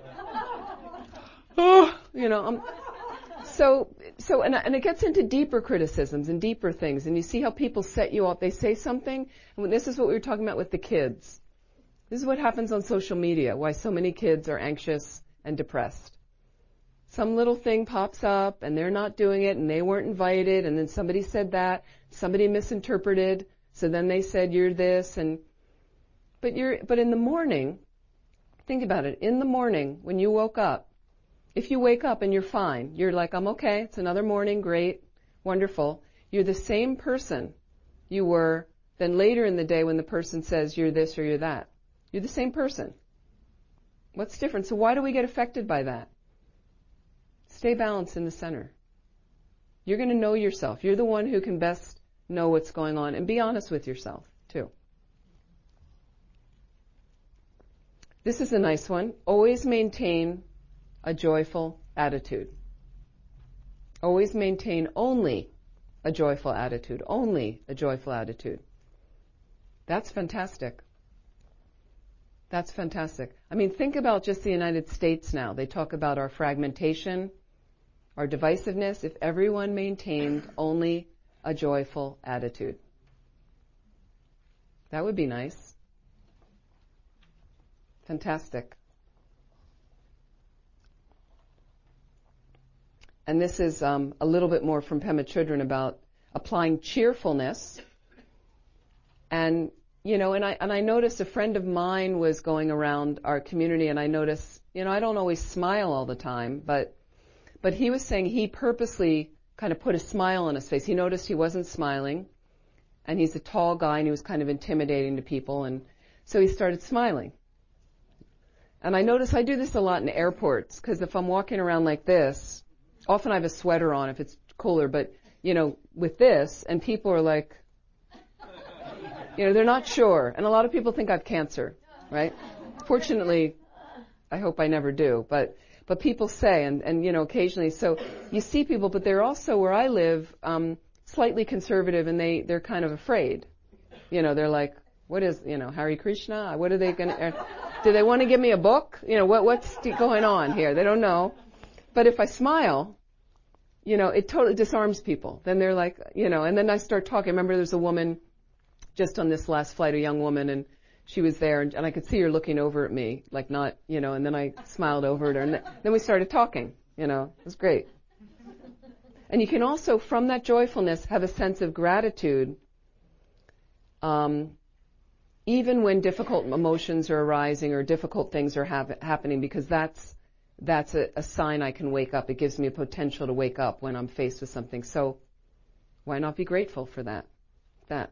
And it gets into deeper criticisms and deeper things, and you see how people set you up. They say something, and this is what we were talking about with the kids. This is what happens on social media, why so many kids are anxious and depressed. Some little thing pops up, and they're not doing it, and they weren't invited, and then somebody said that, somebody misinterpreted, so then they said you're this, but in the morning, think about it, in the morning, when you woke up, if you wake up and you're fine, you're like, I'm okay, it's another morning, great, wonderful, you're the same person you were then later in the day when the person says you're this or you're that. You're the same person. What's different? So why do we get affected by that? Stay balanced in the center. You're going to know yourself. You're the one who can best know what's going on, and be honest with yourself, too. This is a nice one. Always maintain a joyful attitude. Always maintain only a joyful attitude. Only a joyful attitude. That's fantastic. That's fantastic. I mean, think about just the United States now. They talk about our fragmentation, our divisiveness. If everyone maintained only a joyful attitude, that would be nice. Fantastic. And this is a little bit more from Pema Chodron about applying cheerfulness. And I noticed a friend of mine was going around our community, and I noticed, I don't always smile all the time, but he was saying he purposely kind of put a smile on his face. He noticed he wasn't smiling, and he's a tall guy, and he was kind of intimidating to people, and so he started smiling. And I notice I do this a lot in airports, because if I'm walking around like this, often I have a sweater on if it's cooler, but, with this, and people are like, they're not sure. And a lot of people think I have cancer, right? Fortunately, I hope I never do, but people say, and occasionally, so you see people, but they're also, where I live, slightly conservative, and they're kind of afraid. They're like, what is, Hare Krishna? What are they gonna, do they want to give me a book? What's going on here? They don't know. But if I smile, it totally disarms people. Then they're like, and then I start talking. I remember there's a woman just on this last flight, a young woman, and she was there, and I could see her looking over at me, like not, and then I smiled over at her, and then we started talking, it was great. And you can also, from that joyfulness, have a sense of gratitude, even when difficult emotions are arising or difficult things are happening, because that's a sign I can wake up. It gives me a potential to wake up when I'm faced with something. So why not be grateful for that? That.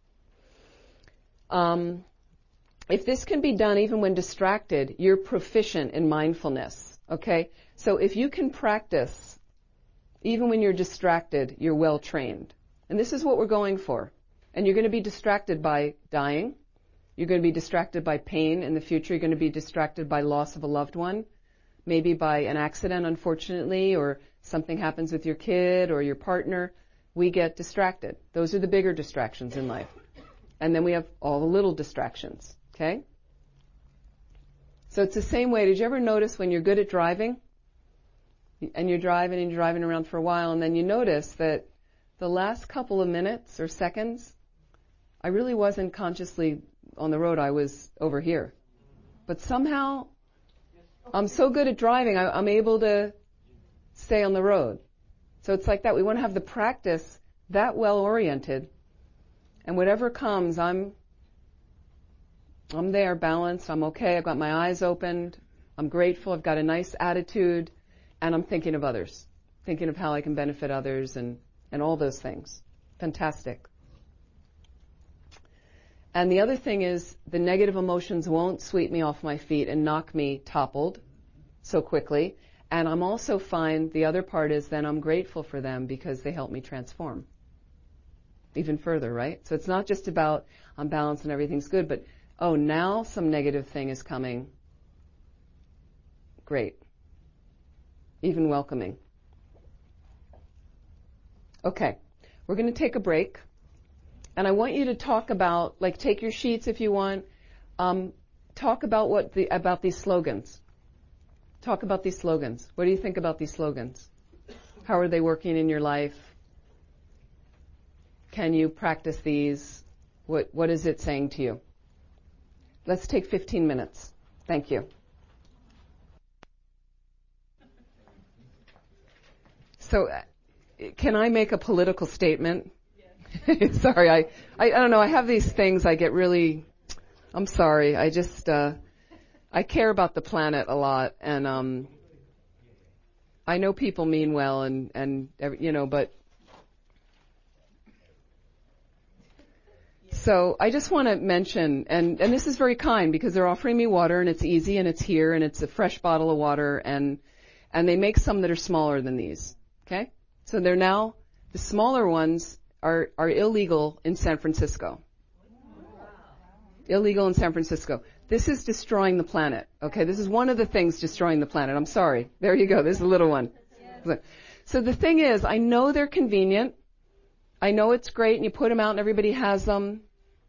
If this can be done even when distracted, you're proficient in mindfulness, okay? So if you can practice, even when you're distracted, you're well trained. And this is what we're going for. And you're going to be distracted by dying. You're going to be distracted by pain in the future. You're going to be distracted by loss of a loved one, maybe by an accident, unfortunately, or something happens with your kid or your partner. We get distracted. Those are the bigger distractions in life. And then we have all the little distractions. Okay? So it's the same way. Did you ever notice when you're good at driving and you're driving around for a while and then you notice that the last couple of minutes or seconds, I really wasn't consciously on the road. I was over here. But somehow I'm so good at driving, I'm able to stay on the road. So it's like that. We want to have the practice that well oriented. And whatever comes, I'm there, balanced, I'm okay, I've got my eyes opened, I'm grateful, I've got a nice attitude, and I'm thinking of others, thinking of how I can benefit others and all those things. Fantastic. And the other thing is, the negative emotions won't sweep me off my feet and knock me toppled so quickly. And I'm also fine, the other part is then I'm grateful for them because they help me transform even further, right? So it's not just about I'm balanced and everything's good, but oh, now some negative thing is coming. Great. Even welcoming. Okay. We're going to take a break. And I want you to talk about, like, take your sheets if you want. Talk about about these slogans. Talk about these slogans. What do you think about these slogans? How are they working in your life? Can you practice these? What is it saying to you? Let's take 15 minutes. Thank you. So, can I make a political statement? Yes. Sorry, I don't know. I have these things. I get really. I'm sorry. I just I care about the planet a lot, and I know people mean well, and you know, but. So I just want to mention, and this is very kind because they're offering me water and it's easy and it's here and it's a fresh bottle of water and they make some that are smaller than these. Okay? So they're now, the smaller ones are illegal in San Francisco. Illegal in San Francisco. This is destroying the planet. Okay? This is one of the things destroying the planet. I'm sorry. There you go. There's a little one. Yes. So the thing is, I know they're convenient. I know it's great and you put them out and everybody has them.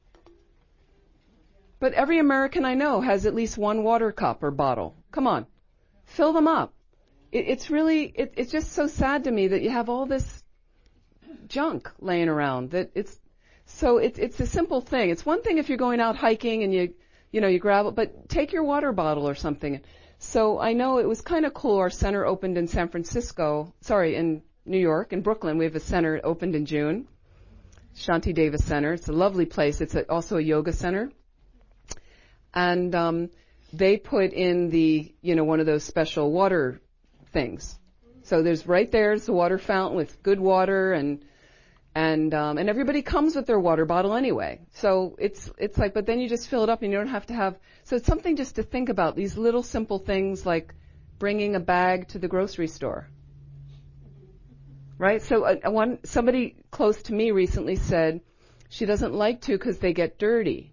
But every American I know has at least one water cup or bottle. Come on. Fill them up. It's just so sad to me that you have all this junk laying around that it's a simple thing. It's one thing if you're going out hiking and you grab it, but take your water bottle or something. So I know it was kind of cool. Our center opened in in New York, in Brooklyn. We have a center. It opened in June. Shanti Davis Center. It's a lovely place. It's also a yoga center. And they put in one of those special water things. So there's the water fountain with good water and everybody comes with their water bottle anyway. So it's like, but then you just fill it up and you don't have to have, so it's something just to think about, these little simple things like bringing a bag to the grocery store. Right? So somebody close to me recently said she doesn't like to because they get dirty.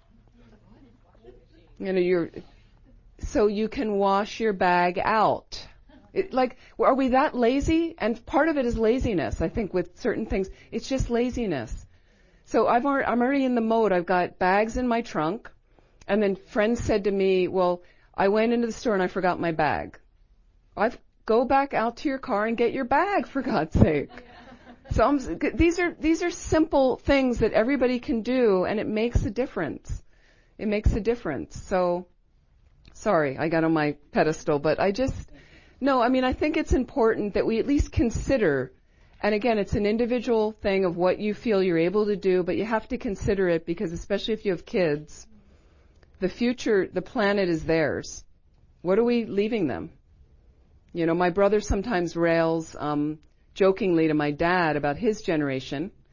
So you can wash your bag out. Are we that lazy? And part of it is laziness, I think, with certain things. It's just laziness. So I'm already in the mode. I've got bags in my trunk. And then friends said to me, well, I went into the store and I forgot my bag. Go back out to your car and get your bag, for God's sake. So these are simple things that everybody can do, and it makes a difference. It makes a difference. So, sorry, I got on my pedestal, but I think it's important that we at least consider, and again, it's an individual thing of what you feel you're able to do, but you have to consider it because especially if you have kids, the future, the planet is theirs. What are we leaving them? My brother sometimes rails jokingly to my dad about his generation,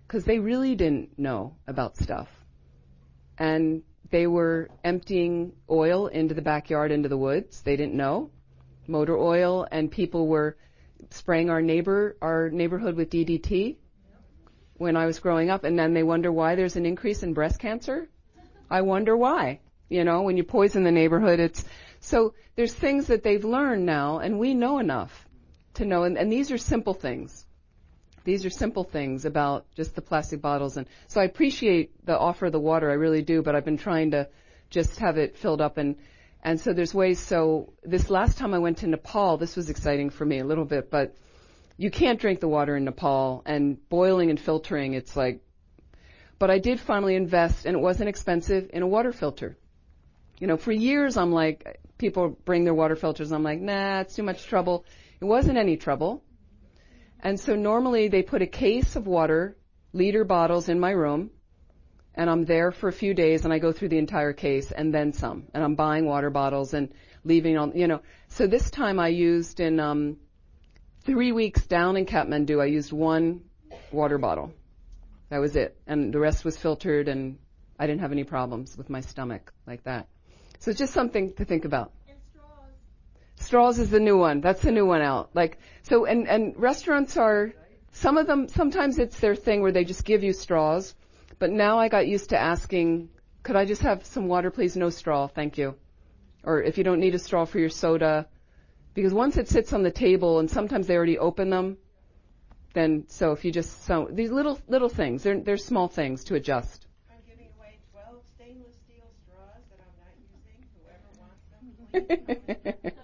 because they really didn't know about stuff. And they were emptying oil into the backyard, into the woods. They didn't know. Motor oil, and people were spraying our neighborhood with DDT when I was growing up, and then they wonder why there's an increase in breast cancer. I wonder why. When you poison the neighborhood, so there's things that they've learned now, and we know enough to know, and these are simple things. These are simple things about just the plastic bottles, and so I appreciate the offer of the water, I really do, but I've been trying to just have it filled up, and so there's ways. So this last time I went to Nepal, this was exciting for me a little bit, but you can't drink the water in Nepal, and boiling and filtering, it's like, but I did finally invest, and it wasn't expensive, in a water filter. For years I'm like, people bring their water filters, and I'm like, nah, it's too much trouble. It wasn't any trouble. And so normally they put a case of water, liter bottles in my room, and I'm there for a few days, and I go through the entire case and then some. And I'm buying water bottles and leaving on, So this time I used in 3 weeks down in Kathmandu, I used one water bottle. That was it. And the rest was filtered, and I didn't have any problems with my stomach like that. So it's just something to think about. And straws. Straws is the new one. That's the new one out. And restaurants are, some of them, sometimes it's their thing where they just give you straws. But now I got used to asking, could I just have some water, please? No straw, thank you. Or if you don't need a straw for your soda. Because once it sits on the table, and sometimes they already open them, then, so if you just, so these little things, they're small things to adjust. I'm giving away 12 stainless steel straws that I'm not using. Whoever wants them, please.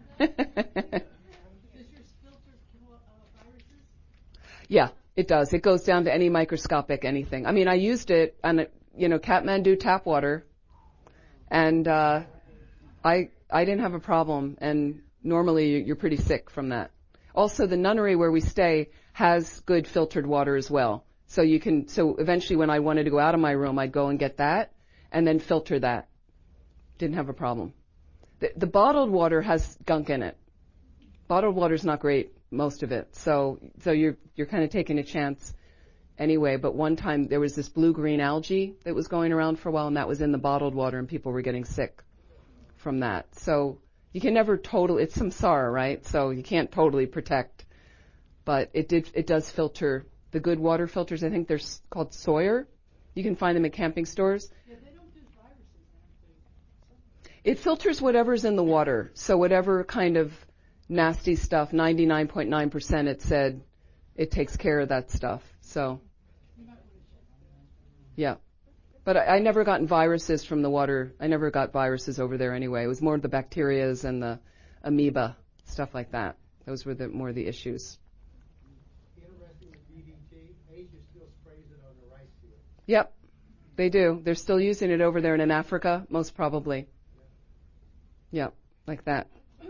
Does your filter kill viruses? Yeah, it does. It goes down to any microscopic anything. I mean, I used it on, Kathmandu tap water, and I didn't have a problem, and normally you're pretty sick from that. Also, the nunnery where we stay has good filtered water as well. So eventually when I wanted to go out of my room, I'd go and get that and then filter that. Didn't have a problem. The bottled water has gunk in it. Bottled water's not great, most of it. So you're kind of taking a chance anyway. But one time there was this blue-green algae that was going around for a while, and that was in the bottled water, and people were getting sick from that. So you can never it's samsara, right? So you can't totally protect, but it does filter. The good water filters, I think they're called Sawyer. You can find them at camping stores. Yeah, they don't do viruses, I don't think. It filters whatever's in the water. So whatever kind of nasty stuff, 99.9% it said, it takes care of that stuff. So, yeah. But I never gotten viruses from the water. I never got viruses over there anyway. It was more the bacterias and the amoeba, stuff like that. Those were more the issues. Interesting with DDT, Asia still sprays it on the rice field. Yep, they do. They're still using it over there and in Africa, most probably. Yep, like that.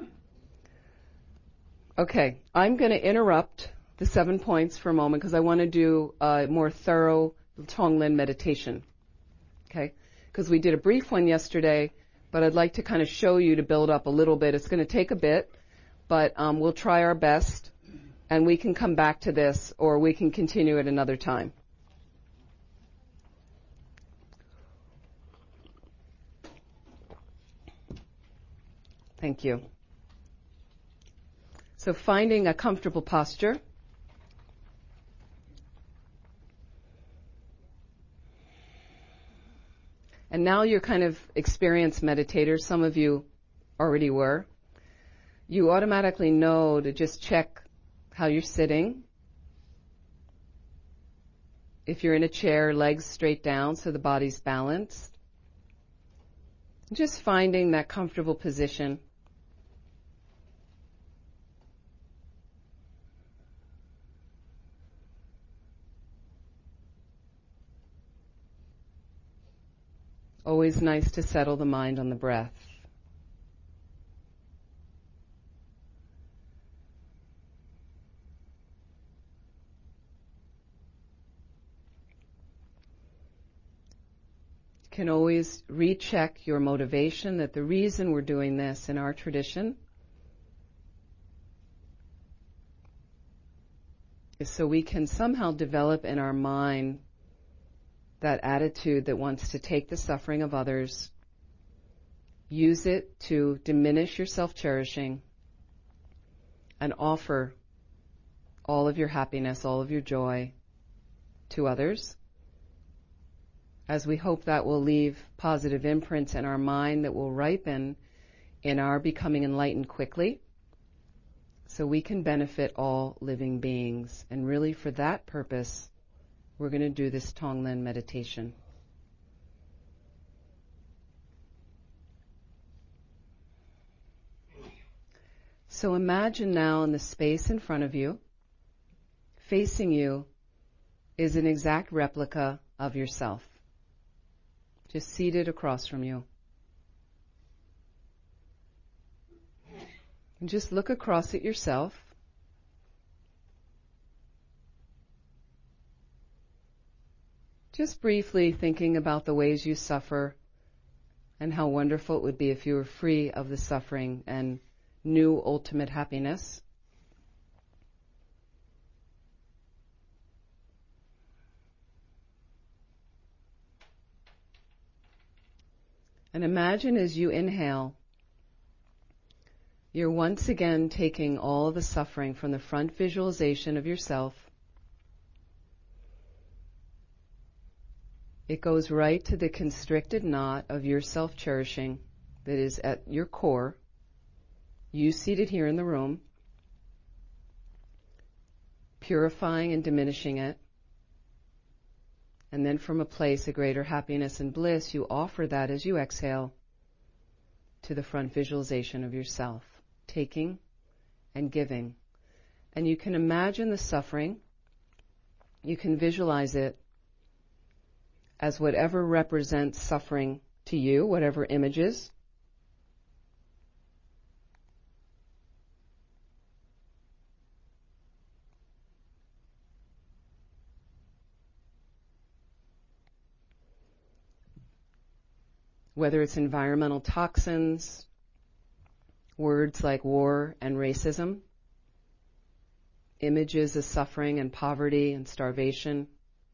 Okay, I'm going to interrupt the 7 points for a moment because I want to do a more thorough Tonglen meditation. Okay, because we did a brief one yesterday, but I'd like to kind of show you to build up a little bit. It's going to take a bit, but we'll try our best, and we can come back to this, or we can continue at another time. Thank you. So finding a comfortable posture. And now you're kind of experienced meditators. Some of you already were. You automatically know to just check how you're sitting. If you're in a chair, legs straight down so the body's balanced. Just finding that comfortable position. Always nice to settle the mind on the breath. You can always recheck your motivation, that the reason we're doing this in our tradition So we can somehow develop in our mind that attitude that wants to take the suffering of others, use it to diminish your self-cherishing, and offer all of your happiness, all of your joy to others, as we hope that will leave positive imprints in our mind that will ripen in our becoming enlightened quickly, so we can benefit all living beings. And really for that purpose, we're going to do this Tonglen meditation. So imagine now in the space in front of you, facing you is an exact replica of yourself, just seated across from you. And just look across at yourself. Just briefly thinking about the ways you suffer and how wonderful it would be if you were free of the suffering and knew ultimate happiness. And imagine as you inhale, you're once again taking all of the suffering from the front visualization of yourself. It goes right to the constricted knot of your self-cherishing that is at your core, you seated here in the room, purifying and diminishing it. And then from a place of greater happiness and bliss, you offer that as you exhale to the front visualization of yourself, taking and giving. And you can imagine the suffering, you can visualize it as whatever represents suffering to you, whatever images. Whether it's environmental toxins, words like war and racism, images of suffering and poverty and starvation,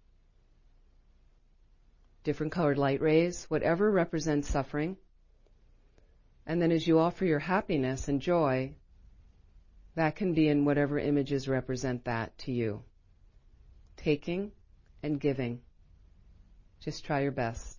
different colored light rays, whatever represents suffering. And then as you offer your happiness and joy, that can be in whatever images represent that to you. Taking and giving. Just try your best.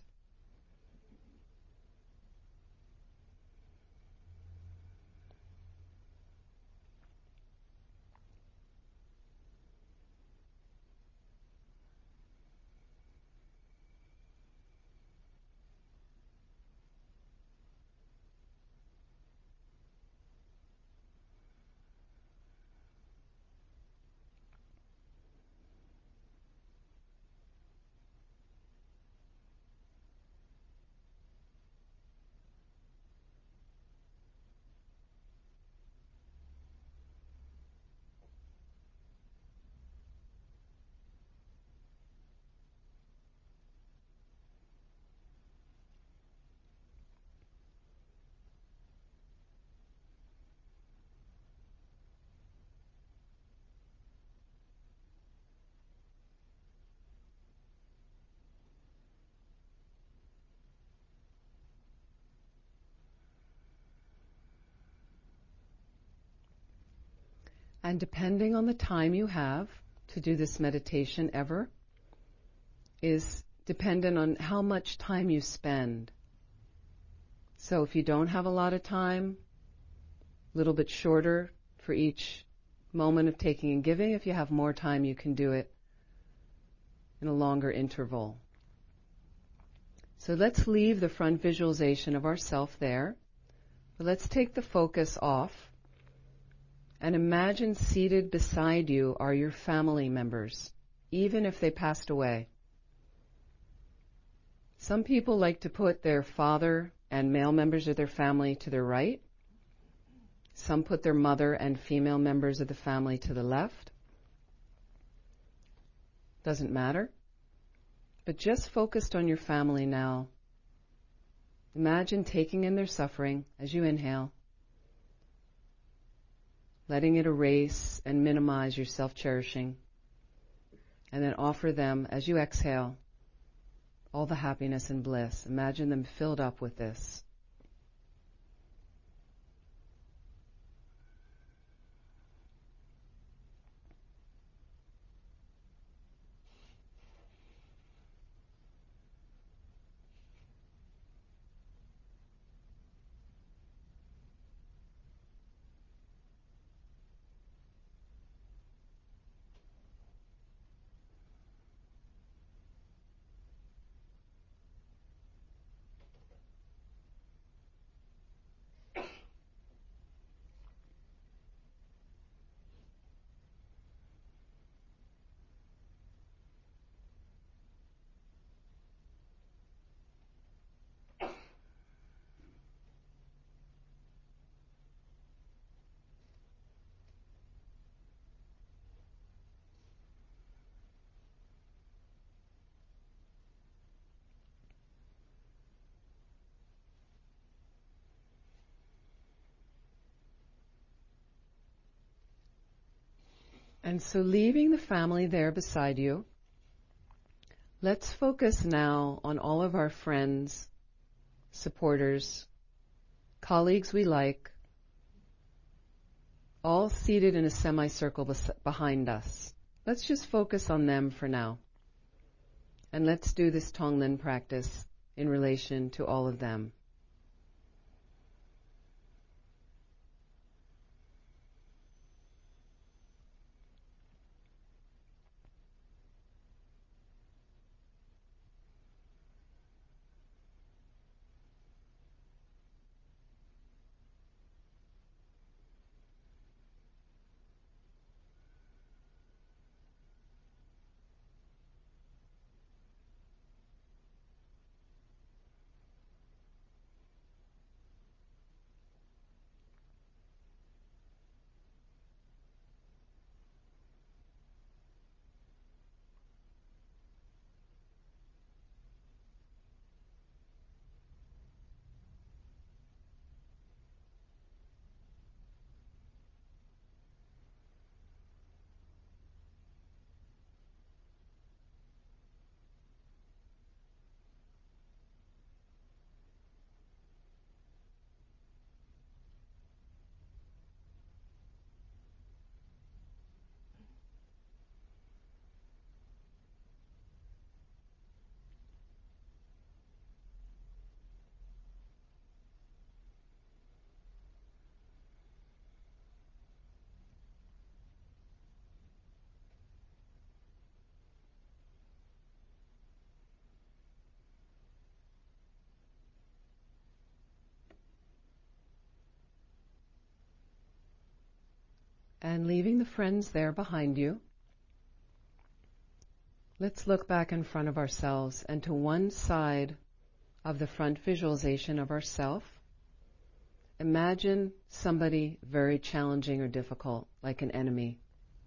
And depending on the time you have to do this meditation ever, is dependent on how much time you spend. So if you don't have a lot of time, a little bit shorter for each moment of taking and giving. If you have more time, you can do it in a longer interval. So let's leave the front visualization of ourself there. But let's take the focus off. And imagine seated beside you are your family members, even if they passed away. Some people like to put their father and male members of their family to their right. Some put their mother and female members of the family to the left. Doesn't matter. But just focused on your family now. Imagine taking in their suffering as you inhale, letting it erase and minimize your self-cherishing And then offer them, as you exhale, all the happiness and bliss. Imagine them filled up with this. And so leaving the family there beside you, let's focus now on all of our friends, supporters, colleagues we like, all seated in a semicircle behind us. Let's just focus on them for now. And let's do this Tonglen practice in relation to all of them. And leaving the friends there behind you, let's look back in front of ourselves and to one side of the front visualization of ourself. Imagine somebody very challenging or difficult, like an enemy.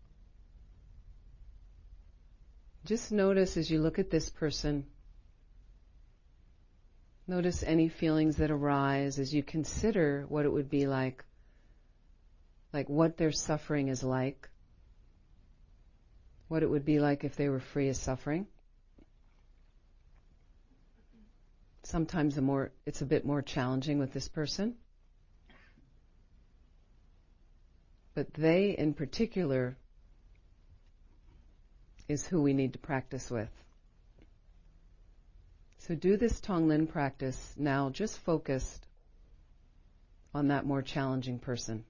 Just notice as you look at this person, notice any feelings that arise as you consider what it would be like what their suffering is like, what it would be like if they were free of suffering. Sometimes it's a bit more challenging with this person. But they, in particular, is who we need to practice with. So do this Tonglen practice now just focused on that more challenging person.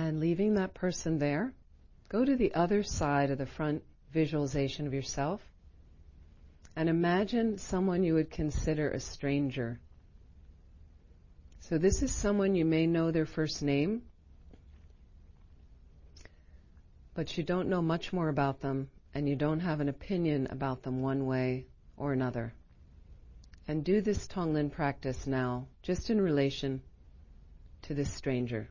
And leaving that person there, go to the other side of the front visualization of yourself and imagine someone you would consider a stranger. So this is someone you may know their first name, but you don't know much more about them, and you don't have an opinion about them one way or another. And do this Tonglen practice now, just in relation to this stranger.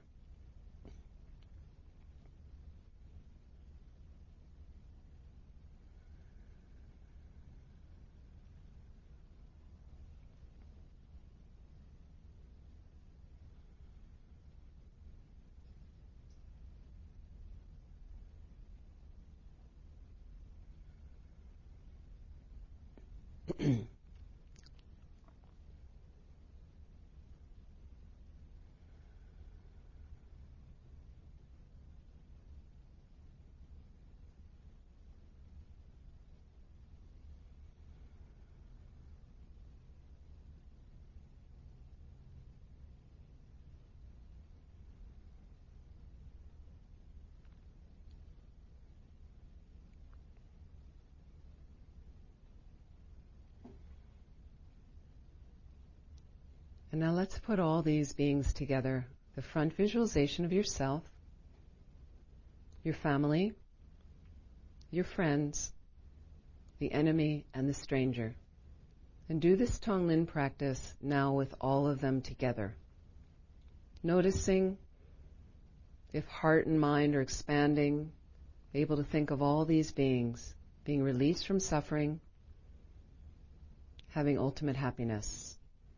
And now let's put all these beings together. The front visualization of yourself, your family, your friends, the enemy, and the stranger. And do this Tonglen practice now with all of them together. Noticing if heart and mind are expanding, able to think of all these beings being released from suffering, having ultimate happiness.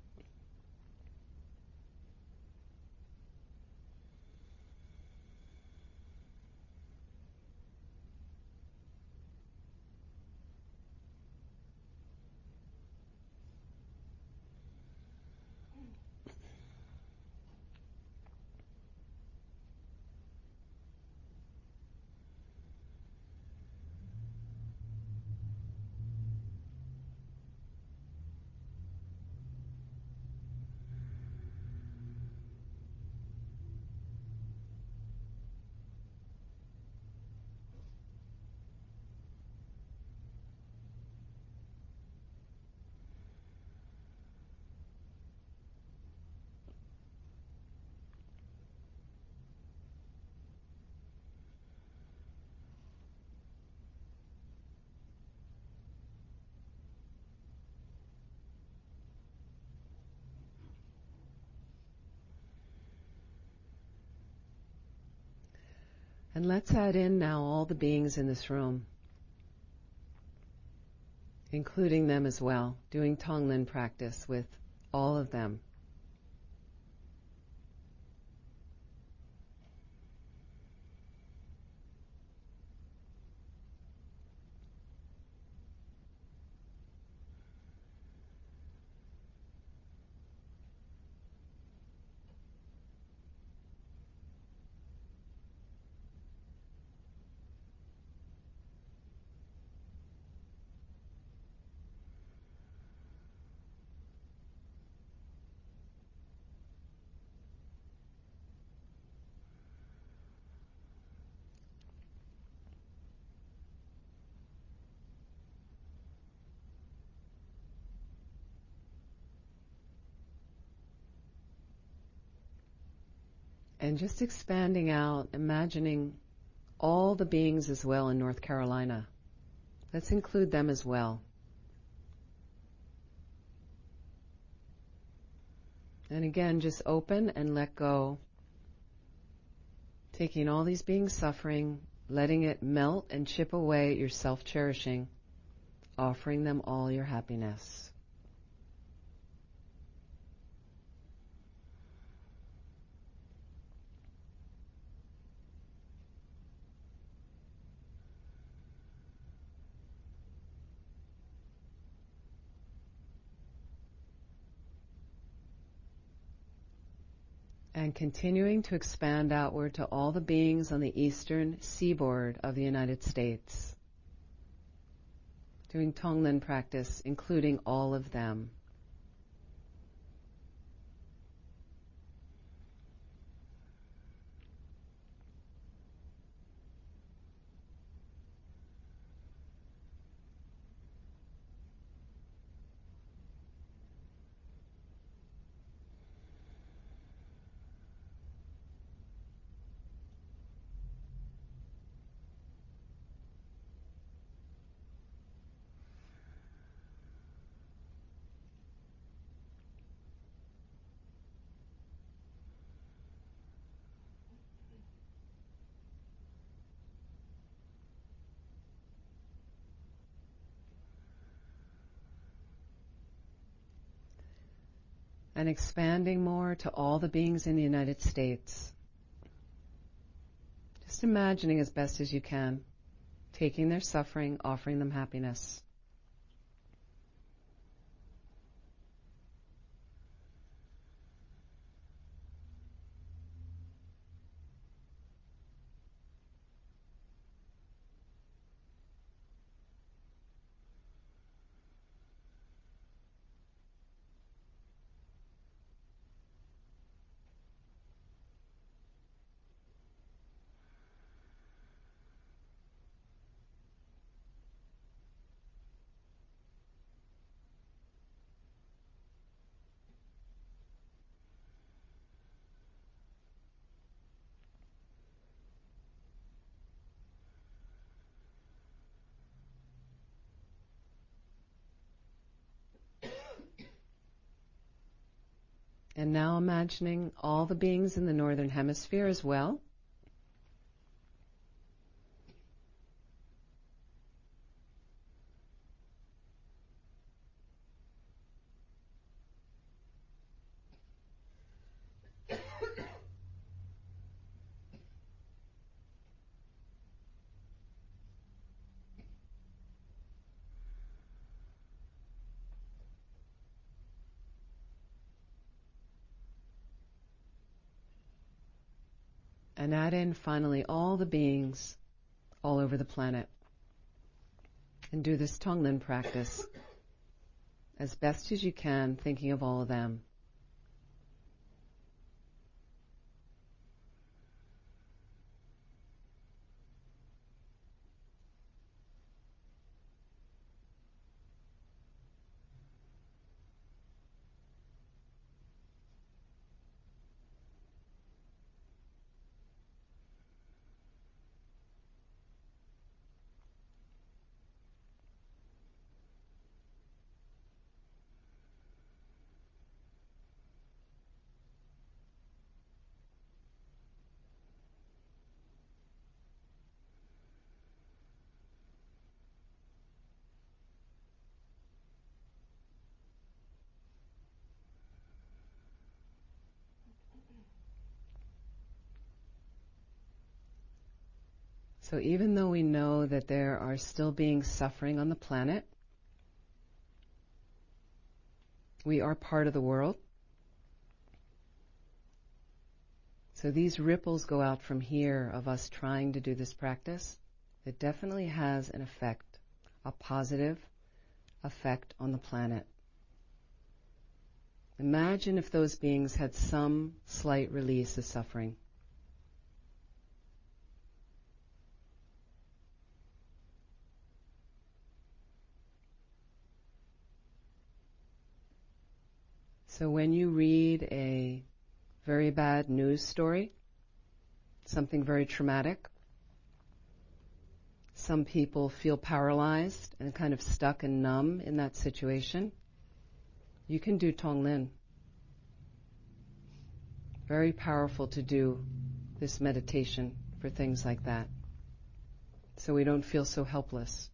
And let's add in now all the beings in this room, including them as well, doing Tonglen practice with all of them. And just expanding out, imagining all the beings as well in North Carolina. Let's include them as well. And again, just open and let go. Taking all these beings suffering, letting it melt and chip away at your self-cherishing, offering them all your happiness. And continuing to expand outward to all the beings on the eastern seaboard of the United States. Doing Tonglen practice, including all of them. and expanding more to all the beings in the United States. Just imagining as best as you can, taking their suffering, offering them happiness. And now imagining all the beings in the Northern Hemisphere as well. And add in finally all the beings all over the planet. And do this Tonglen practice as best as you can, thinking of all of them. So even though we know that there are still beings suffering on the planet, we are part of the world. So these ripples go out from here of us trying to do this practice. It definitely has an effect, a positive effect on the planet. Imagine if those beings had some slight release of suffering. So when you read a very bad news story, something very traumatic, some people feel paralyzed and kind of stuck and numb in that situation. You can do Tonglen. Very powerful to do this meditation for things like that, so we don't feel so helpless.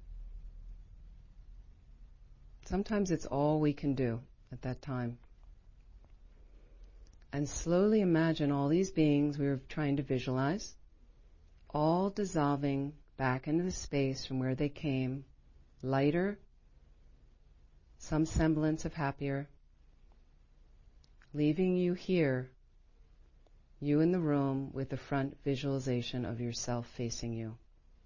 Sometimes it's all we can do at that time. And slowly imagine all these beings we were trying to visualize, all dissolving back into the space from where they came, lighter, some semblance of happier, leaving you here, you in the room with the front visualization of yourself facing you.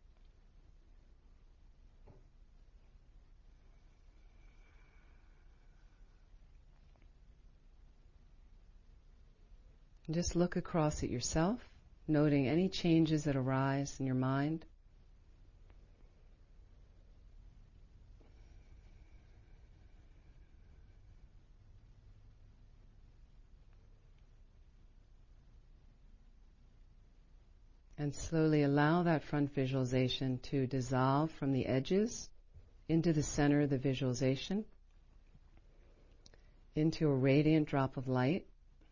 And just look across at yourself, noting any changes that arise in your mind. And slowly allow that front visualization to dissolve from the edges into the center of the visualization, into a radiant drop of light.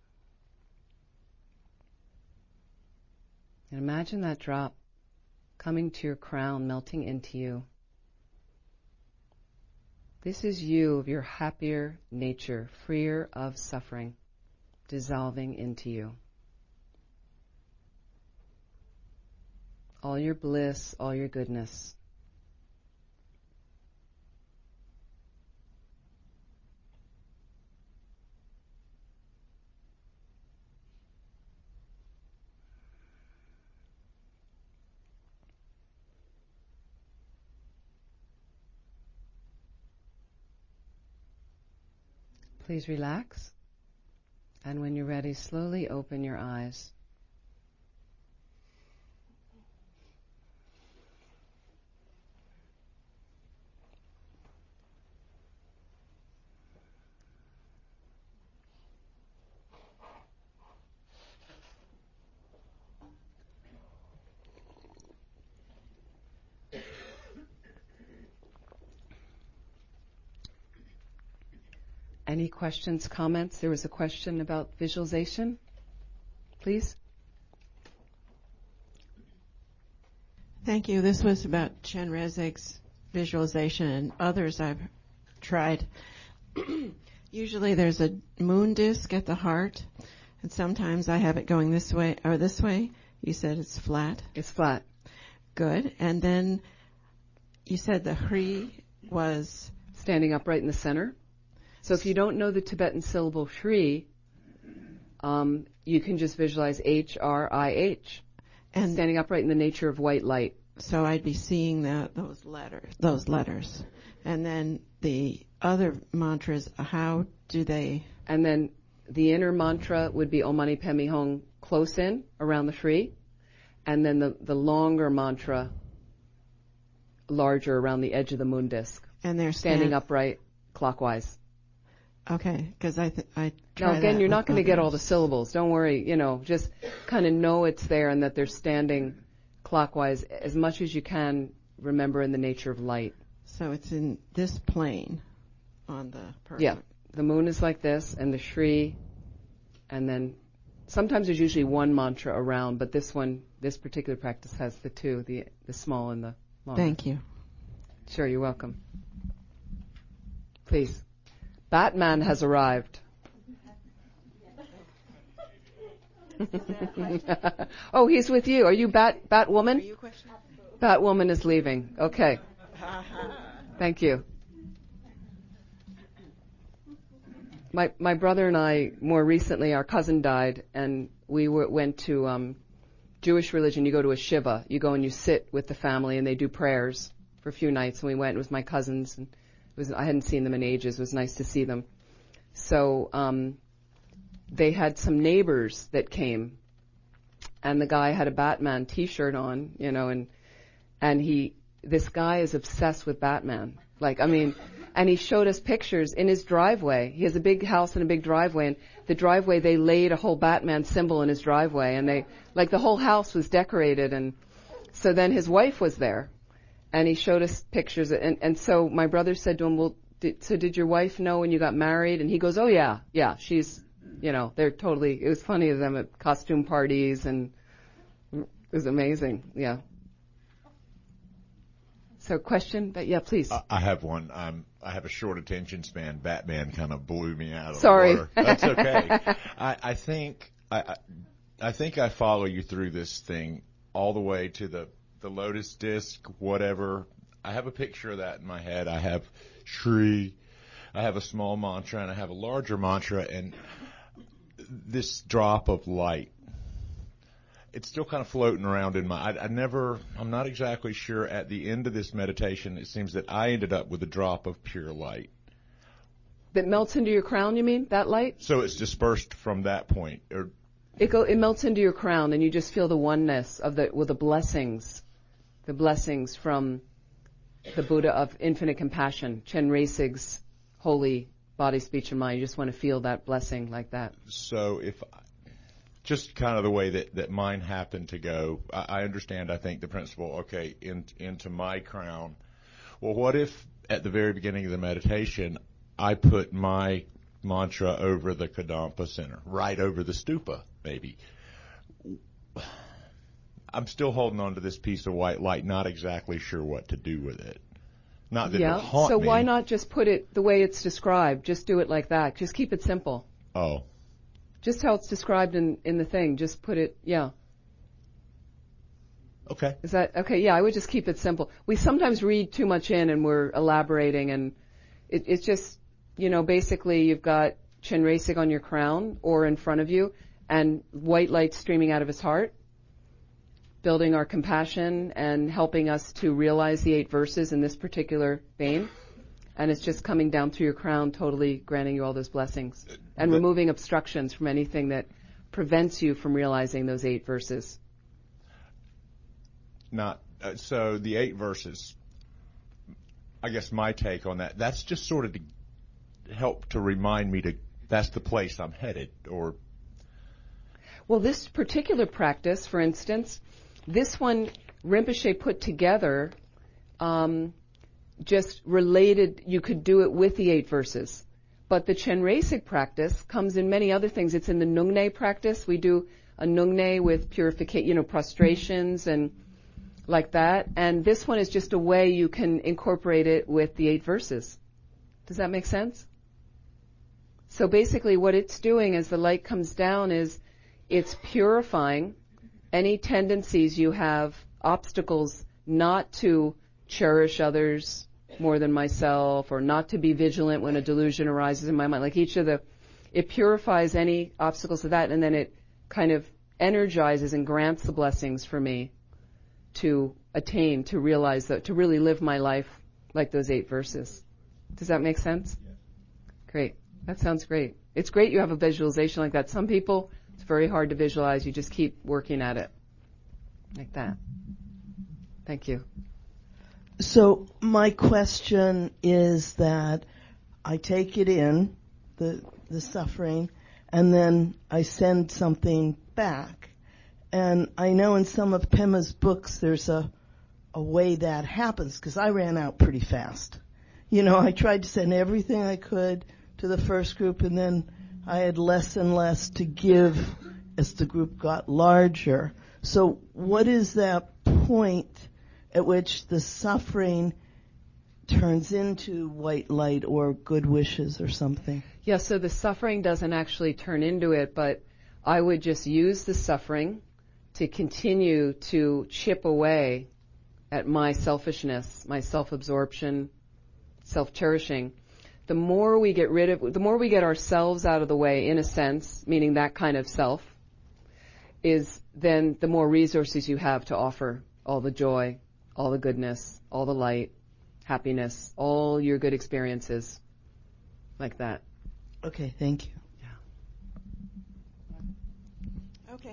And imagine that drop coming to your crown, melting into you. This is you of your happier nature, freer of suffering, dissolving into you. All your bliss, all your goodness. Please relax, and when you're ready, slowly open your eyes. Any questions, comments? There was a question about visualization. Please. Thank you. This was about Chenrezig's visualization and others I've tried. Usually there's a moon disk at the heart, and sometimes I have it going this way or this way. You said it's flat. It's flat. Good. And then you said the Hri was standing upright in the center. So if you don't know the Tibetan syllable Shri, you can just visualize H-R-I-H, and standing upright in the nature of white light. So I'd be seeing those letters. And then the other mantras, how do they? And then the inner mantra would be Om Mani Padme Hum, close in, around the Shri. And then the longer mantra, larger, around the edge of the moon disk. And they're standing upright, clockwise. Okay, because I try now again, that you're not going to others. get all the syllables. Don't worry. Just kind of know it's there and that they're standing clockwise as much as you can. Remember in the nature of light. So it's in this plane on the person. Yeah, the moon is like this, and the Shri, and then sometimes there's usually one mantra around, but this particular practice has the two, the small and the long. Thank you. Sure, you're welcome. Please. Batman has arrived. Oh, he's with you. Are you Batwoman? Are you questioning? Batwoman is leaving. Okay. Thank you. My brother and I, more recently, our cousin died, and we went to Jewish religion. You go to a shiva. You go and you sit with the family, and they do prayers for a few nights. And we went with my cousins, and I hadn't seen them in ages. It was nice to see them. So they had some neighbors that came, and the guy had a Batman T-shirt on, and this guy is obsessed with Batman. And he showed us pictures in his driveway. He has a big house and a big driveway, and the driveway, they laid a whole Batman symbol in his driveway, and the whole house was decorated. And so then his wife was there, and he showed us pictures, and so my brother said to him, well, did your wife know when you got married? And he goes, oh yeah, she's, they're totally, it was funny of them at costume parties, and it was amazing, yeah. So question, but yeah, please. I have one. I have a short attention span. Batman kind of blew me out of Sorry. the water. That's okay. I think I follow you through this thing all the way to the lotus disc, whatever. I have a picture of that in my head. I have Shri, I have a small mantra, and I have a larger mantra, and this drop of light, it's still kind of floating around in my, I'm not exactly sure. At the end of this meditation, it seems that I ended up with a drop of pure light. That melts into your crown, you mean? That light? So it's dispersed from that point. It melts into your crown, and you just feel the oneness of the blessings from the Buddha of infinite compassion, Chenrezig's holy body, speech, and mind. You just want to feel that blessing like that. So just kind of the way that mine happened to go, I understand, I think, the principle, okay, into my crown. Well, what if at the very beginning of the meditation, I put my mantra over the Kadampa center, right over the stupa, maybe? I'm still holding on to this piece of white light, not exactly sure what to do with it. Not that it'll haunt So me. why not just put it the way it's described? Just do it like that. Just keep it simple. Oh, Just how it's described in the thing. Just put it, okay. Is that, okay, I would just keep it simple. We sometimes read too much in and we're elaborating, and it's just, basically you've got Chenresig on your crown or in front of you and white light streaming out of his heart, building our compassion and helping us to realize the 8 verses in this particular vein. And it's just coming down through your crown, totally granting you all those blessings and removing obstructions from anything that prevents you from realizing those 8 verses. So the 8 verses, I guess my take on that's just sort of to help to remind me that's the place I'm headed, or... Well, this particular practice, for instance, this one Rinpoche put together, just related, you could do it with the 8 verses. But the Chenresig practice comes in many other things. It's in the Nungne practice. We do a Nungne with purification, prostrations and like that. And this one is just a way you can incorporate it with the 8 verses. Does that make sense? So basically what it's doing as the light comes down is it's purifying any tendencies you have, obstacles not to cherish others more than myself, or not to be vigilant when a delusion arises in my mind. Like it purifies any obstacles to that, and then it kind of energizes and grants the blessings for me to attain, to realize that, to really live my life like those 8 verses. Does that make sense? Yes. Great. That sounds great. It's great you have a visualization like that. Some people, it's very hard to visualize. You just keep working at it. Like that. Thank you. So my question is that I take it in, the suffering, and then I send something back. And I know in some of Pema's books there's a way that happens, because I ran out pretty fast. I tried to send everything I could to the first group, and then I had less and less to give as the group got larger. So what is that point at which the suffering turns into white light or good wishes or something? Yeah, so the suffering doesn't actually turn into it, but I would just use the suffering to continue to chip away at my selfishness, my self-absorption, self-cherishing. The more we get ourselves out of the way, in a sense, meaning that kind of self, is then the more resources you have to offer all the joy, all the goodness, all the light, happiness, all your good experiences, like that. Okay, thank you. Yeah. Okay.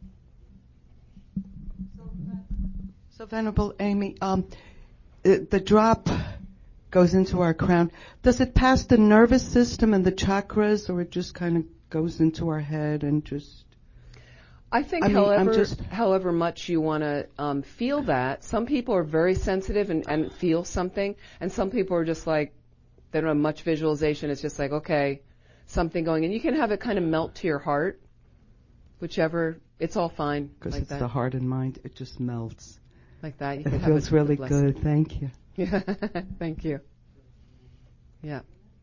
So Venerable Amy, the drop goes into our crown. Does it pass the nervous system and the chakras, or it just kind of goes into our head and just... I think however much you want to feel that, some people are very sensitive and feel something, and some people are just like, they don't have much visualization. It's just like, okay, something going, and you can have it kind of melt to your heart, whichever, it's all fine. Because like it's that. the heart and mind, it just melts. Like that. You It can have feels it really good. Thank you. Yeah, thank you. Yeah.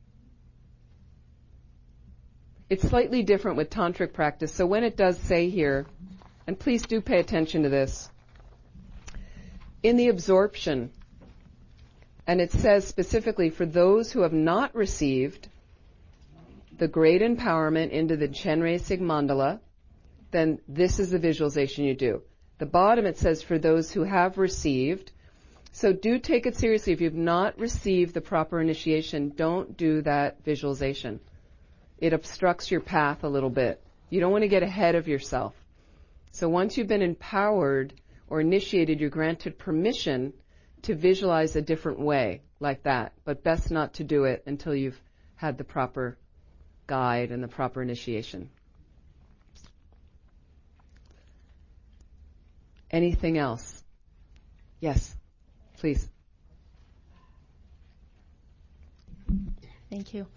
It's slightly different with tantric practice. So when it does say here, and please do pay attention to this, in the absorption, and it says specifically for those who have not received the great empowerment into the Chenresig mandala, then this is the visualization you do. The bottom it says for those who have received. So do take it seriously. If you've not received the proper initiation, don't do that visualization. It obstructs your path a little bit. You don't want to get ahead of yourself. So once you've been empowered or initiated, you're granted permission to visualize a different way, like that. But best not to do it until you've had the proper guide and the proper initiation. Anything else? Yes, please. Thank you.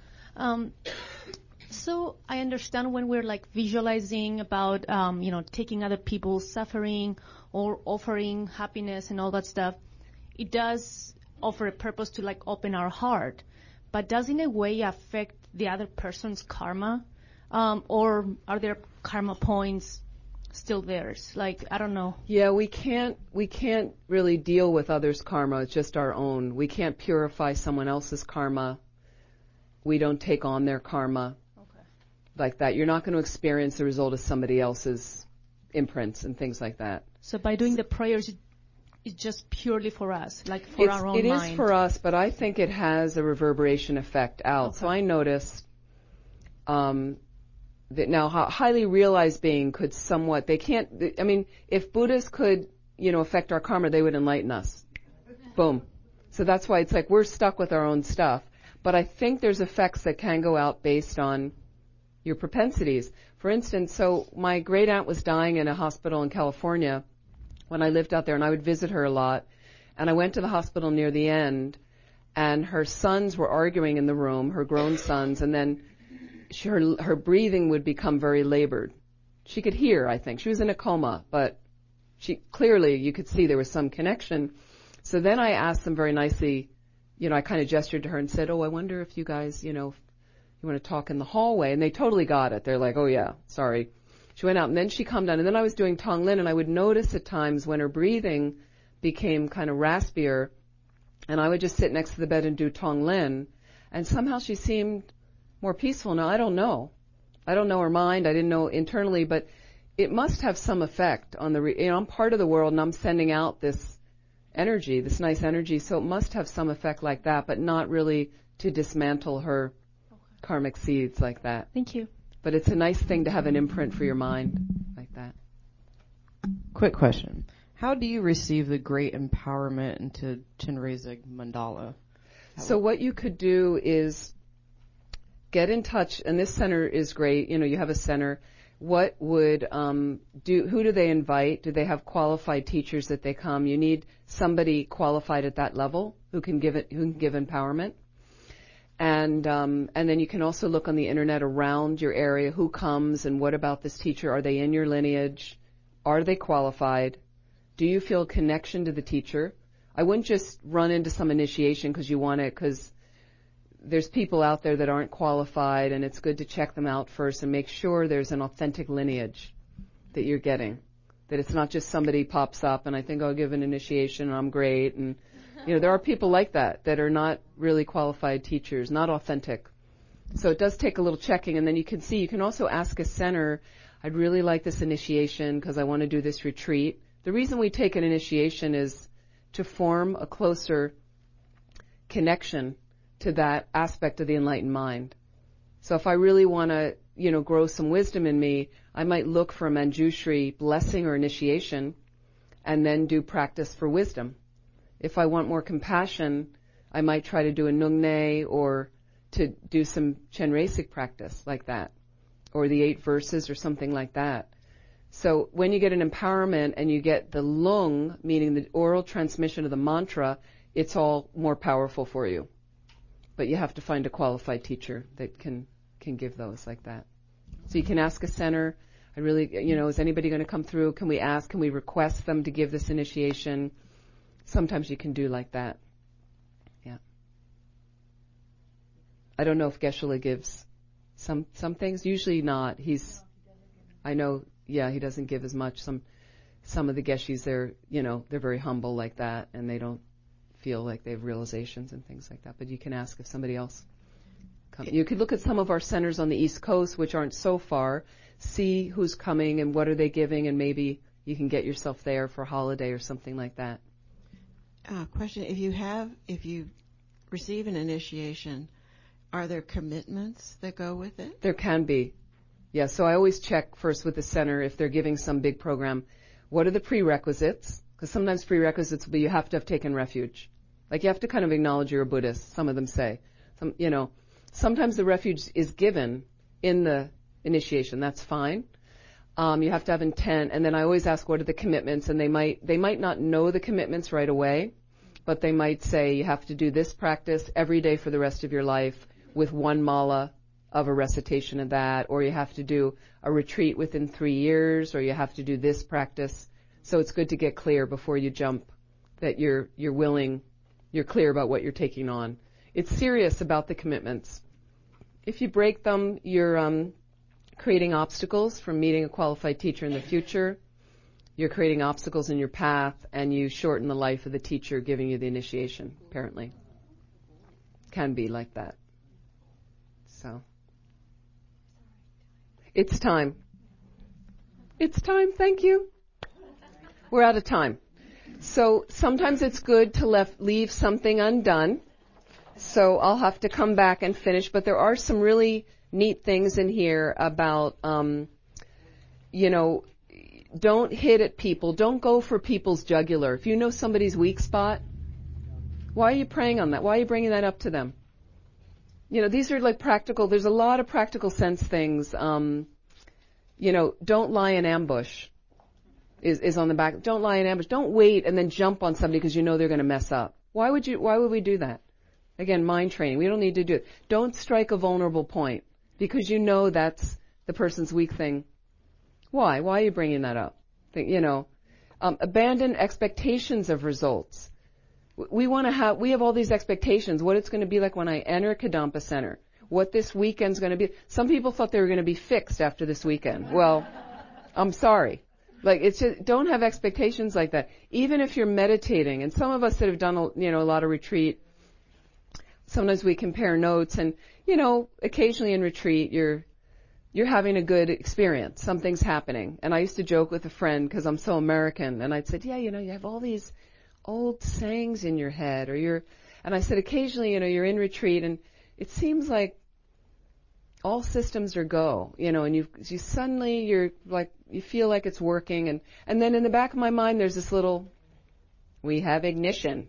So I understand when we're like visualizing about, taking other people's suffering or offering happiness and all that stuff, it does offer a purpose to like open our heart, but does in a way affect the other person's karma? Or are there karma points still theirs? Like, I don't know. Yeah, we can't really deal with others' karma. It's just our own. We can't purify someone else's karma. We don't take on their karma. Okay. Like that. You're not going to experience the result of somebody else's imprints and things like that. So by doing the prayers, it's just purely for us, like for our own mind. It is for us, but I think it has a reverberation effect out. Okay. So I noticed that now highly realized being could somewhat, they can't, I mean, if Buddhas could, affect our karma, they would enlighten us. Boom. So that's why it's like we're stuck with our own stuff. But I think there's effects that can go out based on your propensities. For instance, so my great aunt was dying in a hospital in California when I lived out there, and I would visit her a lot. And I went to the hospital near the end, and her sons were arguing in the room, her grown sons, and then her breathing would become very labored. She could hear, I think. She was in a coma, but clearly you could see there was some connection. So then I asked them very nicely, I kind of gestured to her and said, I wonder if you guys, you want to talk in the hallway. And they totally got it. They're like, oh yeah, sorry. She went out, and then she calmed down. And then I was doing Tonglen, and I would notice at times when her breathing became kind of raspier, and I would just sit next to the bed and do Tonglen, and somehow she seemed more peaceful. Now, I don't know. I don't know her mind. I didn't know internally, but it must have some effect on I'm part of the world, and I'm sending out this energy, this nice energy, so it must have some effect like that, but not really to dismantle her karmic seeds like that. Thank you. But it's a nice thing to have an imprint for your mind like that. Quick question. How do you receive the great empowerment into Chenrezig mandala? So what you could do is get in touch, and this center is great. You have a center. What would who do they invite? Do they have qualified teachers that they come? You need somebody qualified at that level who can give empowerment. And then you can also look on the internet around your area, who comes and what about this teacher? Are they in your lineage? Are they qualified? Do you feel connection to the teacher? I wouldn't just run into some initiation because you want it, because there's people out there that aren't qualified, and it's good to check them out first and make sure there's an authentic lineage that you're getting, that it's not just somebody pops up and I think I'll give an initiation and I'm great. And there are people like that are not really qualified teachers, not authentic. So it does take a little checking, and then you can also ask a center, I'd really like this initiation because I want to do this retreat. The reason we take an initiation is to form a closer connection to that aspect of the enlightened mind. So if I really want to, grow some wisdom in me, I might look for a Manjushri blessing or initiation and then do practice for wisdom. If I want more compassion, I might try to do a Nungne or to do some Chenrezig practice like that, or the 8 verses or something like that. So when you get an empowerment and you get the lung, meaning the oral transmission of the mantra, it's all more powerful for you. But you have to find a qualified teacher that can give those like that. So you can ask a center, is anybody going to come through? Can we request them to give this initiation? Sometimes you can do like that. Yeah. I don't know if Geshe-la gives some things. Usually not. He doesn't give as much. Some of the Geshis, they're very humble like that, and they don't feel like they have realizations and things like that. But you can ask if somebody else comes. You could look at some of our centers on the East Coast, which aren't so far, see who's coming and what are they giving, and maybe you can get yourself there for a holiday or something like that. Question: If you receive an initiation, are there commitments that go with it? There can be. Yeah, so I always check first with the center if they're giving some big program. What are the prerequisites? Because sometimes prerequisites will be you have to have taken refuge. Like you have to kind of acknowledge you're a Buddhist, some of them say. Sometimes the refuge is given in the initiation. That's fine. You have to have intent. And then I always ask what are the commitments, and they might not know the commitments right away, but they might say you have to do this practice every day for the rest of your life with 1 mala of a recitation of that, or you have to do a retreat within 3 years, or you have to do this practice. So it's good to get clear before you jump that you're willing You're clear about what you're taking on. It's serious about the commitments. If you break them, you're creating obstacles from meeting a qualified teacher in the future. You're creating obstacles in your path, and you shorten the life of the teacher giving you the initiation, apparently. Can be like that. So, it's time. It's time, thank you. We're out of time. So sometimes it's good to leave something undone. So I'll have to come back and finish, but there are some really neat things in here about, don't hit at people. Don't go for people's jugular. If you know somebody's weak spot, why are you preying on that? Why are you bringing that up to them? These are like practical, there's a lot of practical sense things. Don't lie in ambush is on the back. Don't lie in ambush. Don't wait and then jump on somebody because you know they're going to mess up. Why would we do that? Again, mind training. We don't need to do it. Don't strike a vulnerable point because you know that's the person's weak thing. Why? Why are you bringing that up? Abandon expectations of results. We have all these expectations, what it's going to be like when I enter Kadampa Center, what this weekend's going to be. Some people thought they were going to be fixed after this weekend. Well, I'm sorry. It's just, don't have expectations like that. Even if you're meditating, and some of us that have done, a lot of retreat, sometimes we compare notes, and, occasionally in retreat, you're having a good experience. Something's happening. And I used to joke with a friend, because I'm so American, and I'd say, yeah, you have all these old sayings in your head, and I said, occasionally, you're in retreat, and it seems like all systems are go, and you suddenly, you feel like it's working, and then in the back of my mind, there's this little, we have ignition.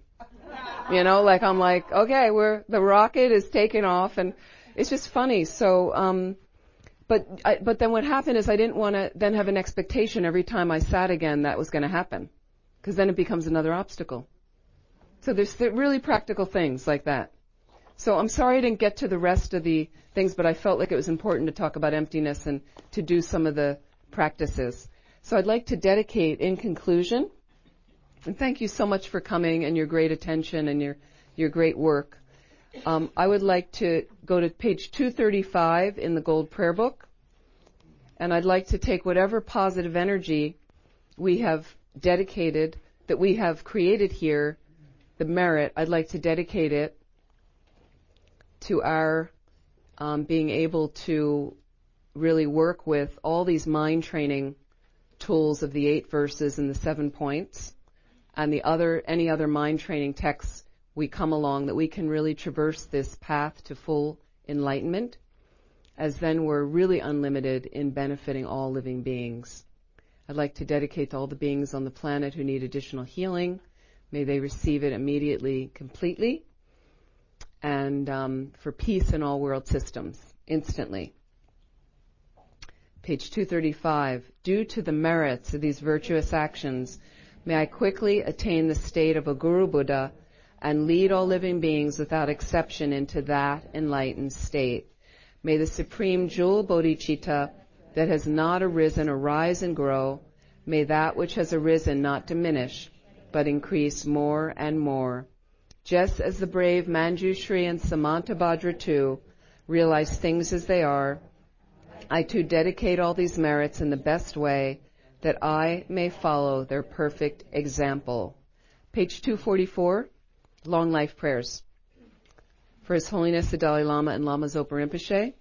I'm like, okay, the rocket is taking off, and it's just funny. So, but then what happened is I didn't want to then have an expectation every time I sat again that was going to happen, because then it becomes another obstacle. So there's really practical things like that. So I'm sorry I didn't get to the rest of the things, but I felt like it was important to talk about emptiness and to do some of the practices. So I'd like to dedicate, in conclusion, and thank you so much for coming and your great attention and your great work. I would like to go to page 235 in the Gold Prayer Book, and I'd like to take whatever positive energy we have dedicated, that we have created here, the merit, I'd like to dedicate it to our being able to really work with all these mind training tools of the 8 verses and the 7 points, and any other mind training texts we come along, that we can really traverse this path to full enlightenment, as then we're really unlimited in benefiting all living beings. I'd like to dedicate to all the beings on the planet who need additional healing. May they receive it immediately, completely, and for peace in all world systems, instantly. Page 235. Due to the merits of these virtuous actions, may I quickly attain the state of a Guru Buddha and lead all living beings without exception into that enlightened state. May the supreme jewel bodhicitta that has not arisen arise and grow. May that which has arisen not diminish, but increase more and more. Just as the brave Manjushri and Samantabhadra too realize things as they are, I too dedicate all these merits in the best way, that I may follow their perfect example. Page 244, Long Life Prayers. For His Holiness the Dalai Lama and Lama Zopa Rinpoche.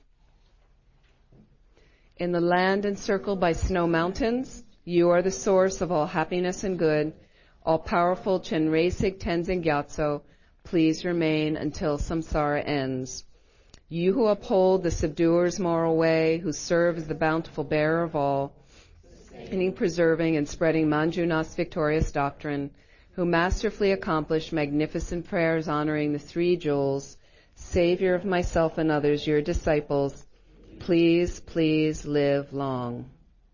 In the land encircled by snow mountains, you are the source of all happiness and good. All-powerful Chenrezig Tenzin Gyatso, please remain until samsara ends. You who uphold the subduer's moral way, who serve as the bountiful bearer of all, in preserving and spreading Manjunath's victorious doctrine, who masterfully accomplish magnificent prayers honoring the 3 jewels, Savior of myself and others, your disciples, please, please live long.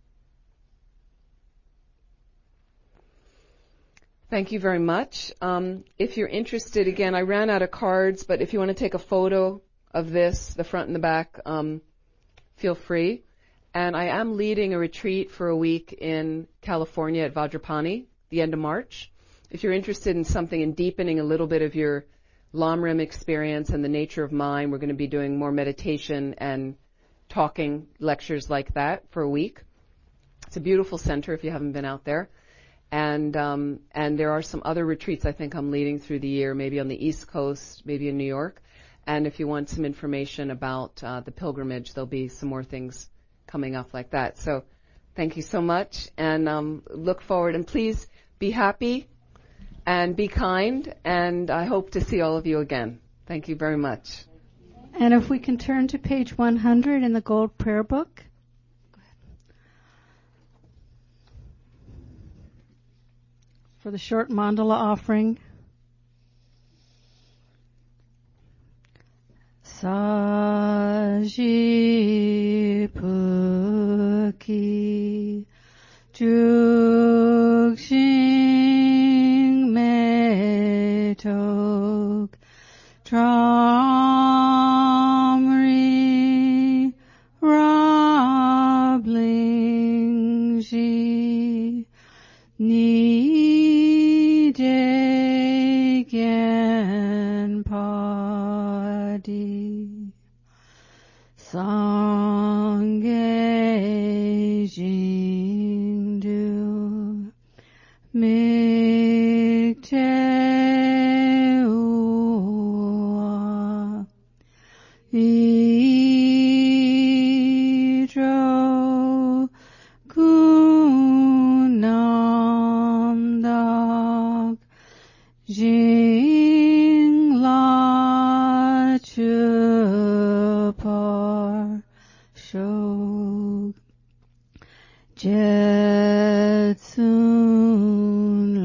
Thank you very much. If you're interested, again, I ran out of cards, but if you want to take a photo of this, the front and the back, feel free. And I am leading a retreat for a week in California at Vajrapani, the end of March. if you're interested in something in deepening a little bit of your Lamrim experience and the nature of mind, we're going to be doing more meditation and talking lectures like that for a week. It's a beautiful center if you haven't been out there. And there are some other retreats I think I'm leading through the year, maybe on the East Coast, maybe in New York. And if you want some information about the pilgrimage, there'll be some more things coming up like that. So thank you so much, and look forward. And please be happy and be kind, and I hope to see all of you again. Thank you very much. And if we can turn to page 100 in the Gold Prayer Book. For the short mandala offering. Sajipuki Jugshing Metok Tramri Rablingji Ni Degen Padi Sangye Jingdu Mikte Ua Idro Kunam Dak Jing La Chupar Shog Jetsun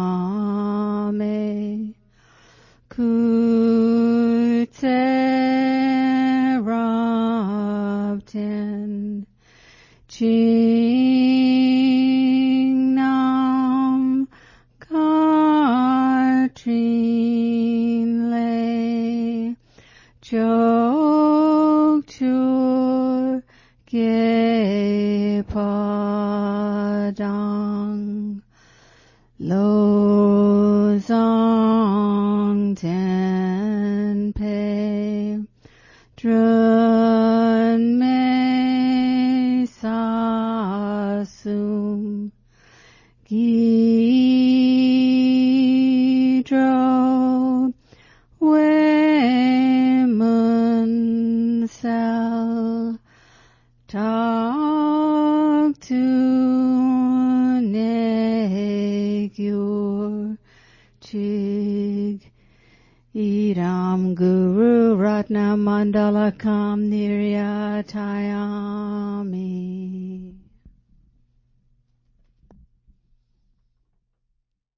Lame Kute Rabten Jing Nam Katrin Le Jok Tur Ge Padang Lo Zong Ten Pe Drun Me Sasum Gidro Wemun Sel Talk to Negur Chig Idam Guru Ratna Mandala Kam Niryatayami